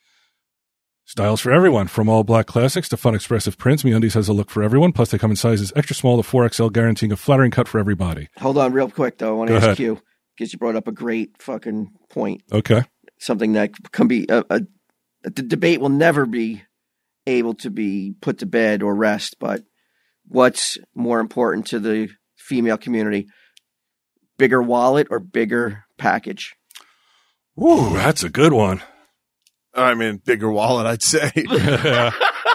Styles for everyone, from all black classics to fun expressive prints. MeUndies has a look for everyone. Plus, they come in sizes extra small to four X L, guaranteeing a flattering cut for every body. Hold on, real quick though. I want to Go ask ahead. you because you brought up a great fucking point. Okay. Something that can be a, a the debate will never be able to be put to bed or rest. But what's more important to the female community? Bigger wallet or bigger package? Ooh, that's a good one. I mean, bigger wallet, I'd say. Yeah.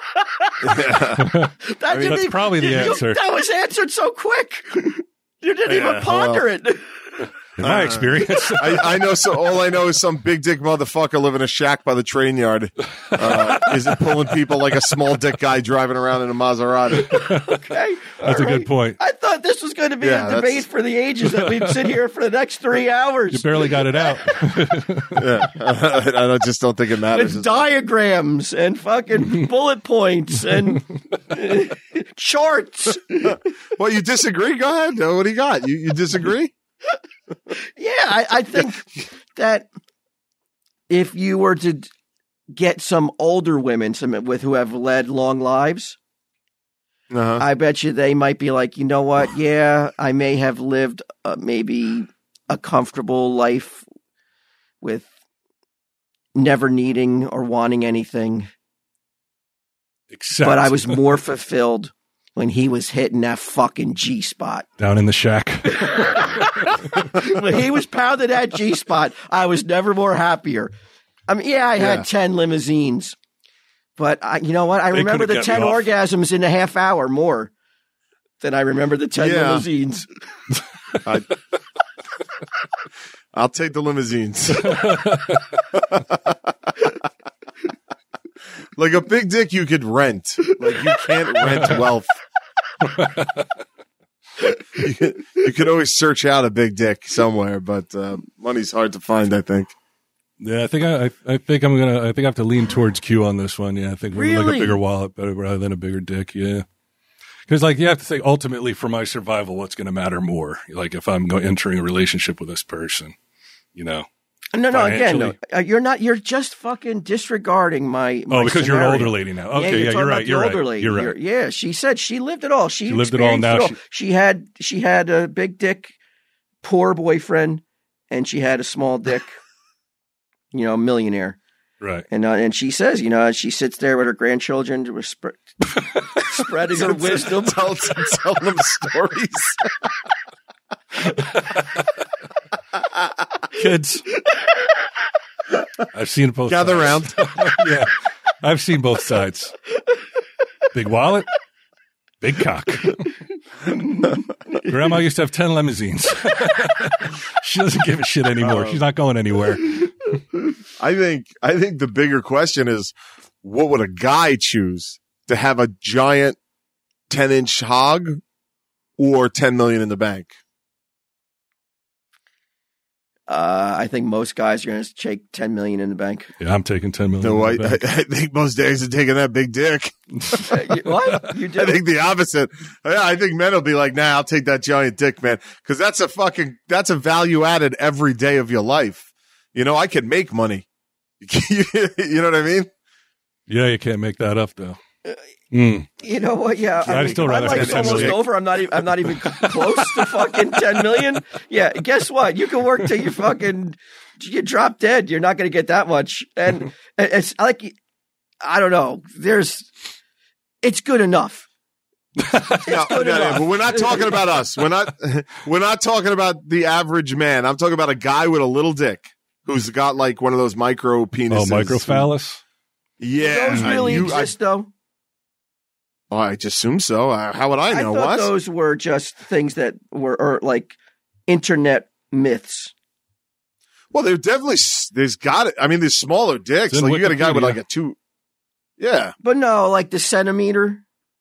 That I mean, didn't that's even- probably the you- answer. That was answered so quick. You didn't Yeah, even ponder it. In my Uh, experience. I, I know. So all I know is some big dick motherfucker living in a shack by the train yard. Uh, is it pulling people like a small dick guy driving around in a Maserati? Okay, That's all a good right. point. I thought this was going to be Yeah, a debate that's- for the ages that we'd sit here for the next three hours. You barely got it out. Yeah, I don't- just don't think it matters. With diagrams and fucking bullet points and charts. Well, you disagree? Go ahead. Uh, What do you got? You, you disagree? Yeah, I, I think that if you were to d- get some older women, some with who have led long lives, Uh-huh. I bet you they might be like, you know what? Yeah, I may have lived uh, maybe a comfortable life with never needing or wanting anything, Except but I was more fulfilled when he was hitting that fucking G spot. down in the shack. When he was pounding that G spot, I was never more happier. I mean, yeah, I had Yeah. ten limousines, but I, you know what? I They remember could've the kept ten me off. orgasms in a half hour more than I remember the ten Yeah. limousines. I, I'll take the limousines. Like a big dick you could rent. Like you can't rent wealth. you, could, you could always search out a big dick somewhere, but uh, money's hard to find, I think. Yeah, I think I, I, I think I'm gonna. I think I have to lean towards Q on this one. Yeah, I think we're like Really? a bigger wallet better rather than a bigger dick. Yeah, because like you have to think ultimately for my survival, what's going to matter more? Like if I'm going entering a relationship with this person, you know. No, no, again, no, Financially. uh, you're not. You're just fucking disregarding my. my Oh, because you're an scenario. older lady now. Okay, you're yeah, talking you're about right. the You're older right. lady. You're right. You're- yeah, she said she lived it all. She, She lived it all. experienced Now She, had she had a big dick, poor boyfriend, and she had a small dick, you know, millionaire. Right. And uh, and she says, you know, she sits there with her grandchildren, with sp- spreading her wisdom. Tell, tell them stories. Kids. I've seen both. Gather sides. Yeah, I've seen both sides. Big wallet, big cock. Grandma used to have ten limousines. She doesn't give a shit anymore. Oh. She's not going anywhere. I think I think the bigger question is, what would a guy choose to have a giant ten inch hog or ten million in the bank? Uh, I think most guys are going to take ten million in the bank. Yeah, I'm taking ten million. No, I, in the bank. I, I think most days are taking that big dick. What? You do? I think the opposite. Yeah, I think men will be like, nah, I'll take that giant dick, man. Cause that's a fucking, that's a value added every day of your life. You know, I can make money. You know what I mean? Yeah, you can't make that up though. Mm. You know what? Yeah, I'd I mean, still rather my take life's almost ten million. over. I'm not even. I'm not even close to fucking ten million. Yeah, guess what? You can work till you fucking you drop dead. You're not going to get that much. And it's like, I don't know. There's, it's good enough. It's No, good no, no, enough. but we're not talking about us. We're not. We're not talking about the average man. I'm talking about a guy with a little dick who's got like one of those micro penises. Oh, microphallus? Yeah, Do those really you- exist, though? I, I just assume so. Uh, how would I I know? thought What? those were just things that were or like internet myths. Well, there definitely s- there's got it. I mean, there's smaller dicks. It's in Like you got a guy with Wikipedia. like a two. Yeah, But no, like the centimeter.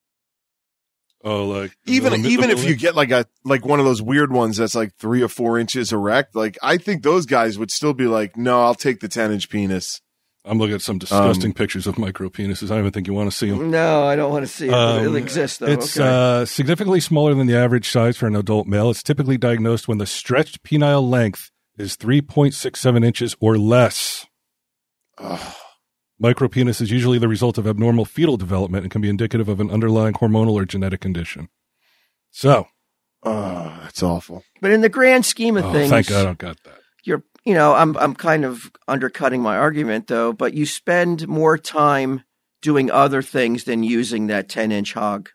Oh, like even the- the even if milli- you get like a like one of those weird ones that's like three or four inches erect, like I think those guys would still be like, no, I'll take the ten inch penis. I'm looking at some disgusting Um, pictures of micro penises. I don't even think you want to see them. No, I don't want to see it. but Um, it exists, though. It's okay. uh, significantly smaller than the average size for an adult male. It's typically diagnosed when the stretched penile length is three point six seven inches or less. Ugh. Micropenis is usually the result of abnormal fetal development and can be indicative of an underlying hormonal or genetic condition. So, Oh, that's awful. But in the grand scheme of oh, things, thank God I don't got that. you're, you know, I'm, I'm kind of undercutting my argument though, but you spend more time doing other things than using that ten inch hog.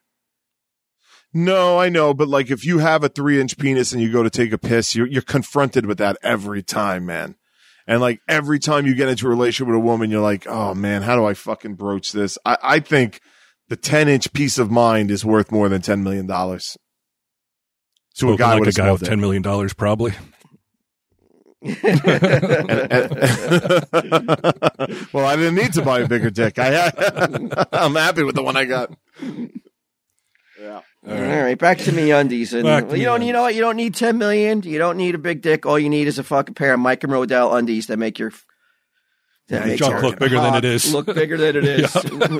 No, I know, but like if you have a three inch penis and you go to take a piss, you're you're confronted with that every time, man. And like every time you get into a relationship with a woman, you're like, oh man, how do I fucking broach this? I, I think the ten inch peace of mind is worth more than ten million dollars. To a Spoken guy like with a a guy small with dick. ten million dollars, probably. And- and- well, I didn't need to buy a bigger dick. I, I'm happy with the one I got. Yeah. All right, back to me undies, and Back to you don't, MeUndies. you know what? You don't need ten million. You don't need a big dick. All you need is a fucking pair of Mike and Rodell undies that make your that Yeah, make junk your look bigger than hog it is. Look bigger than it is.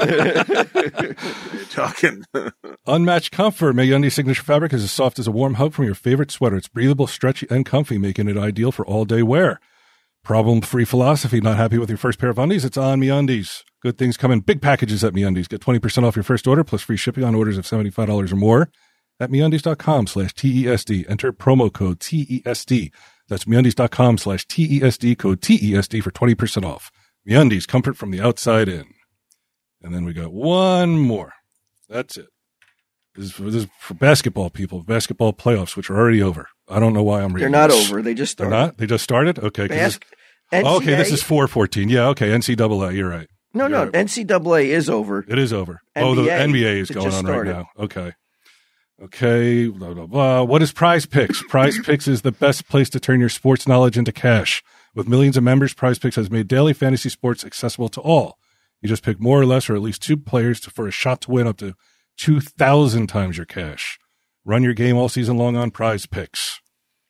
You're talking. Unmatched comfort. MeUndies signature fabric is as soft as a warm hug from your favorite sweater. It's breathable, stretchy, and comfy, making it ideal for all-day wear. Problem-free philosophy. Not happy with your first pair of undies? It's on MeUndies. Good things come in big packages at MeUndies. Get twenty percent off your first order plus free shipping on orders of seventy-five dollars or more at MeUndies.com slash TESD. Enter promo code T E S D. That's MeUndies.com slash TESD, code T E S D for twenty percent off. MeUndies, comfort from the outside in. And then we got one more. That's it. This is for, this is for basketball people, basketball playoffs, which are already over. I don't know why I'm They're reading not this. over. They just They're started. not? They just started? Okay. 'cause this- Bas- oh, okay, this N C A is four fourteen. Yeah, okay, N C double A, you're right. no, no. you're right. N C double A is over. It is over. Oh, the N B A, N B A is it going just on started. right now. Okay. Okay. Blah, blah, blah. What is Prize Picks? Prize Picks is the best place to turn your sports knowledge into cash. With millions of members, Prize Picks has made daily fantasy sports accessible to all. You just pick more or less or at least two players to, for a shot to win up to two thousand times your cash. Run your game all season long on Prize Picks.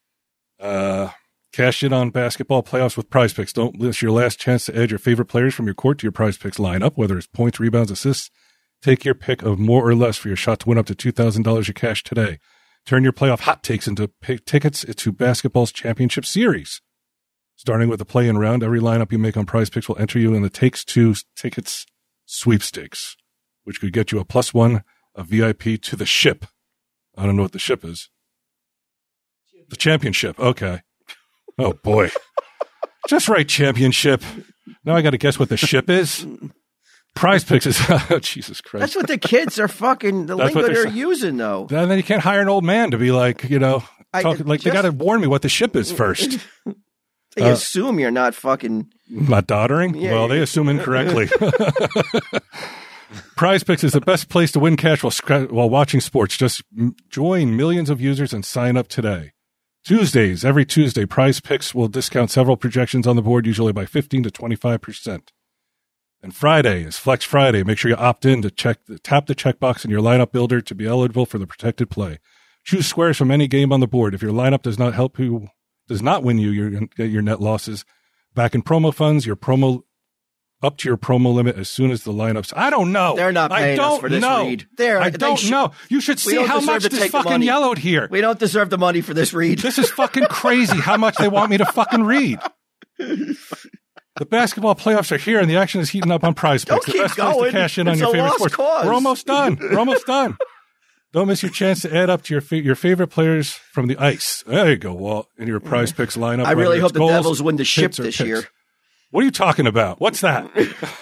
Uh, cash in on basketball playoffs with Prize Picks. Don't miss your last chance to add your favorite players from your court to your Prize Picks lineup, whether it's points, rebounds, assists. Take your pick of more or less for your shot to win up to two thousand dollars your cash today. Turn your playoff hot takes into pick tickets to basketball's championship series. Starting with the play-in round, every lineup you make on Prize Picks will enter you in the Takes Two Tickets sweepstakes, which could get you a plus one, a V I P to the ship. I don't know what the ship is. The championship. Okay. Oh, boy. Just right, championship. Now I got to guess what the ship is. Prize Picks is, oh, Jesus Christ. That's what the kids are fucking, the That's lingo what they're they're sa- using, though. And then you can't hire an old man to be like, you know, I- talk, like they just- got to warn me what the ship is first. They Uh, assume you're not fucking. Not doddering? Yeah, well, yeah. they assume incorrectly. Prize Picks is the best place to win cash while, scra- while watching sports. Just m- join millions of users and sign up today. Tuesdays, every Tuesday, Prize Picks will discount several projections on the board, usually by fifteen to twenty-five percent. And Friday is Flex Friday. Make sure you opt in to check the, tap the checkbox in your lineup builder to be eligible for the protected play. Choose squares from any game on the board. If your lineup does not help you, does not win you your, your net losses, back in promo funds, your promo up to your promo limit as soon as the lineups. I don't know. They're not paying I don't us for this know. read. They're, I they don't should, know. You should see how much this fucking yellowed here. We don't deserve the money for this read. This is fucking crazy how much they want me to fucking read. The basketball playoffs are here, and the action is heating up on Prize Picks. Don't the keep best place going. to cash in It's on your a favorite lost sports. cause. We're almost done. We're almost done. Don't miss your chance to add up to your fa- your favorite players from the ice. There you go, Walt, in your Prize Picks lineup. I really whether hope it's the goals, Devils win the ship hits, or this picks. year. What are you talking about? What's that?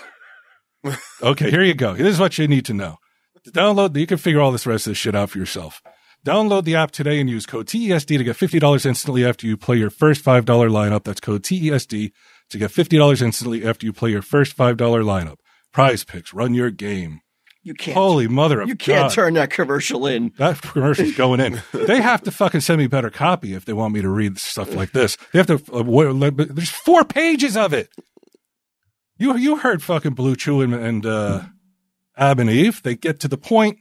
Okay, here you go. This is what you need to know. To download, you can figure all this rest of this shit out for yourself. Download the app today and use code T E S D to get fifty dollars instantly after you play your first five dollars lineup. That's code T E S D to get fifty dollars instantly after you play your first five dollars lineup. Prize Picks, run your game. You can't. Holy mother of You can't God. turn that commercial in. That commercial's going in. They have to fucking send me better copy if they want me to read stuff like this. They have to. Uh, w- there's four pages of it. You you heard fucking Blue Chew and, and uh, Ab and Eve. They get to the point.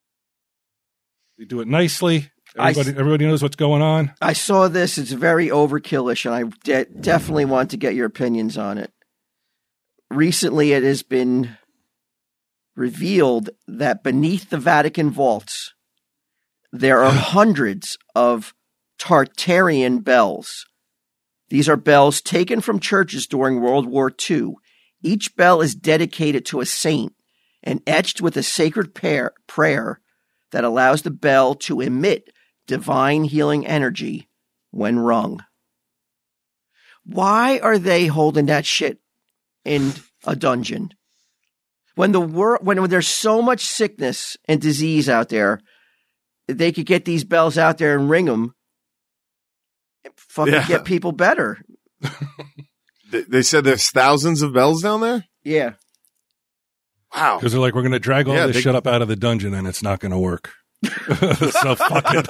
They do it nicely. Everybody, I, everybody knows what's going on. I saw this. It's very overkillish, and I de- definitely want to get your opinions on it. Recently, it has been revealed that beneath the Vatican vaults, there are hundreds of Tartarian bells. These are bells taken from churches during World War Two. Each bell is dedicated to a saint and etched with a sacred prayer, prayer that allows the bell to emit divine healing energy when rung. Why are they holding that shit in a dungeon? When the wor- when, when there's so much sickness and disease out there, they could get these bells out there and ring them and fucking Yeah. get people better. They, they said there's thousands of bells down there. Yeah. Wow. Because they're like, we're going to drag all Yeah, this they- shit up out of the dungeon, and it's not going to work. So fuck it.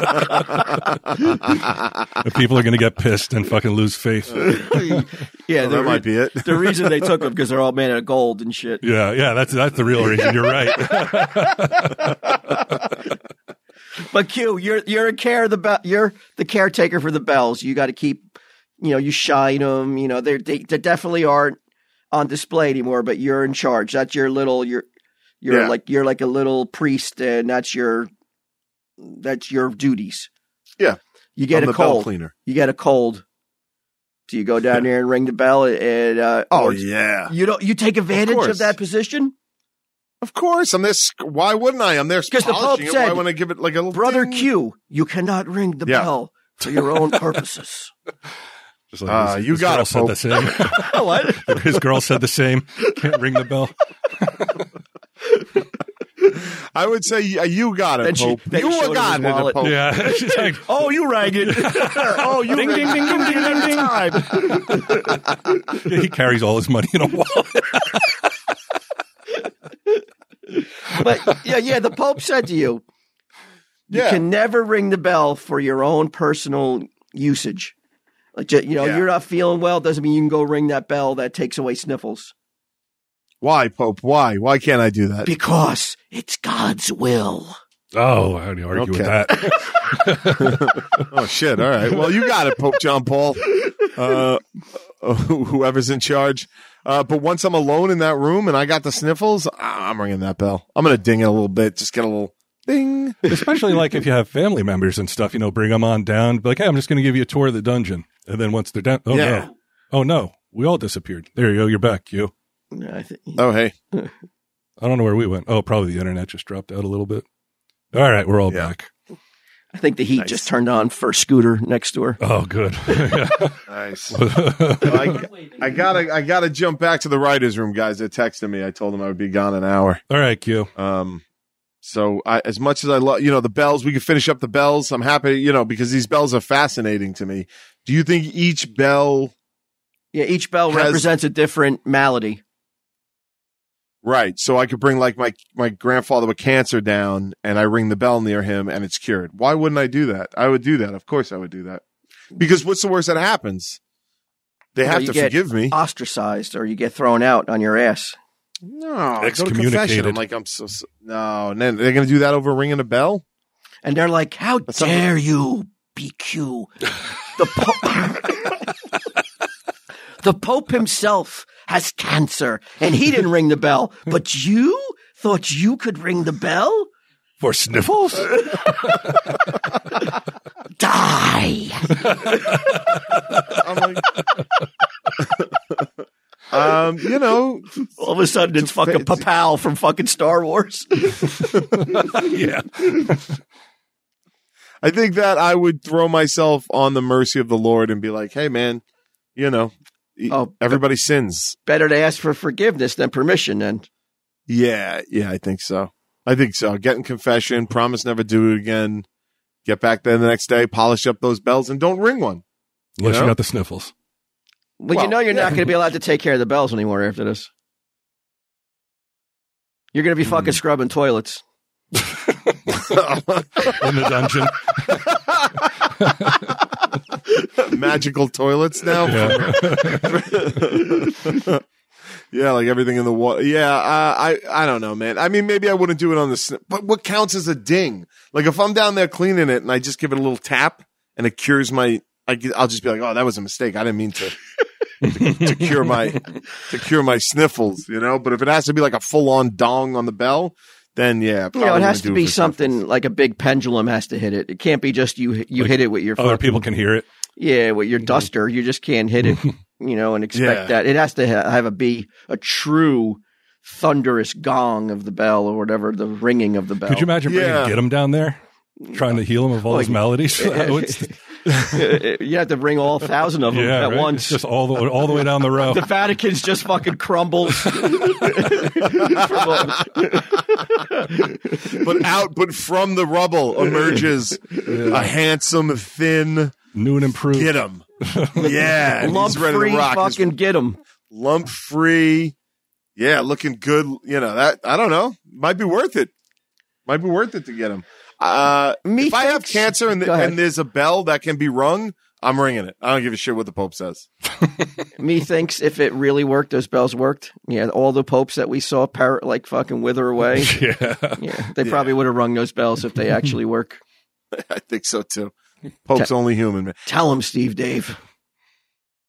The people are going to get pissed and fucking lose faith. Yeah, Well, the that re- might be it. the reason they took them because they're all made out of gold and shit. Yeah, yeah, that's that's the real reason. You're right. But Q, you're you're a care of the be- you're the caretaker for the bells. You got to keep, you know, you shine them. You know, they're, they they definitely aren't on display anymore. But you're in charge. That's your little you're you're Yeah. like you're like a little priest, and that's your that's your duties. Yeah. You get I'm a the bell cold. cleaner. You get a cold. Do you go down there and ring the bell? And uh, oh, Oh yeah. you don't you take advantage of, course. that position, Of course, I'm this. Why wouldn't I? I'm there 'Cause the Pope polishing it. Why said, wouldn't I give it like a little brother ding? Q. You cannot ring the Yeah. bell for your own purposes. Just like Uh, his, you his got girl it, said Pope. the same. What? His girl said the same. Can't ring the bell. I would say y- you got it, Then she- Pope. then You she showed him got his it, wallet. Pope. Yeah, she's like, Oh, you rang it. oh, you ding, rang ding, ding, ding, ding, ding, ding. time. Yeah, he carries all his money in a wallet. But yeah, yeah, the Pope said to you, you Yeah. can never ring the bell for your own personal usage. Like, ju- you know, Yeah. you're not feeling well, doesn't mean you can go ring that bell that takes away sniffles. Why, Pope? Why? Why can't I do that? Because it's God's will. Oh, how do you argue with Okay. that? Oh shit! All right. Well, you got it, Pope John Paul. Uh, whoever's in charge. Uh, but once I'm alone in that room and I got the sniffles, I'm ringing that bell. I'm gonna ding it a little bit, just get a little ding. Especially like if you have family members and stuff, you know, bring them on down. Be like, hey, I'm just going to give you a tour of the dungeon. And then once they're down, oh Yeah. no. Oh no. We all disappeared. There you go. You're back, you. I think Oh hey, I don't know where we went. Oh, probably the internet just dropped out a little bit. All right. We're all Yeah. back. I think the heat Nice. just turned on for Scooter next door. Oh, good. nice. I, I gotta, I gotta jump back to the writers' room, guys. They texted me. I told them I would be gone an hour. All right, Q. Um, so I, as much as I love, you know, the bells, we could finish up the bells. I'm happy, you know, because these bells are fascinating to me. Do you think each bell, Yeah, each bell Has- represents a different malady. Right. So I could bring like my, my grandfather with cancer down and I ring the bell near him and it's cured. Why wouldn't I do that? I would do that. Of course I would do that. Because what's the worst that happens? They have Well, you to get forgive me. Ostracized, or you get thrown out on your ass. No, go to Excommunicated. confession. I'm like, I'm so, so no. And then they're going to do that over ringing a bell? And they're like, how That's dare you, B Q? The Pope, the Pope himself has cancer, and he didn't ring the bell. But you thought you could ring the bell? For sniffles? Die! I'm like, um, you know, All of a sudden, it's fucking Papal from fucking Star Wars. Yeah. I think that I would throw myself on the mercy of the Lord and be like, hey, man, you know, Oh, everybody sins. Better to ask for forgiveness than permission, then. Yeah, yeah, I think so. I think so. Get in confession, promise never do it again. Get back there the next day, polish up those bells, and don't ring one. Unless know? you got the sniffles. Well, Well, you know you're yeah. not going to be allowed to take care of the bells anymore after this. You're going to be Hmm. fucking scrubbing toilets. In the dungeon. Magical toilets now. Yeah. Yeah, like everything in the water. Yeah, uh, I I don't know, man. I mean, maybe I wouldn't do it on the. Sn- but what counts as a ding? Like if I'm down there cleaning it and I just give it a little tap and it cures my. I, get- I'll just be like, oh, that was a mistake. I didn't mean to to, to cure my to cure my sniffles, you know. But if it has to be like a full on dong on the bell, then yeah, You know, it probably has wouldn't to do it be for something sniffles. like a big pendulum has to hit it. It can't be just you. You Like hit it with your Other fucking, people can hear it. yeah, with your duster. You just can't hit it. You know, and expect Yeah. that it has to ha- have a be a true thunderous gong of the bell or whatever the ringing of the bell. Could you imagine bringing Yeah. Get him down there? Trying to heal him of all his Like- maladies? Oh, it's- You have to ring all thousand of them yeah, at right? once. It's just all the, all the way down the row. The Vatican's just fucking crumbles. But out, but from the rubble emerges a handsome, thin. New and improved. Get him. Yeah. and Lump he's ready free, to rock. He's fucking get them. lump free. Yeah, looking good. You know, that, I don't know. Might be worth it. Might be worth it to get him. Uh, Me if I have thinks- cancer and, Go ahead. and there's a bell that can be rung, I'm ringing it. I don't give a shit what the Pope says. Me thinks if it really worked, those bells worked. Yeah, all the popes that we saw par- like fucking wither away. Yeah. Yeah, they probably would have rung those bells if they actually work. I think so too. Pope's only human, man. Tell him, Steve Dave.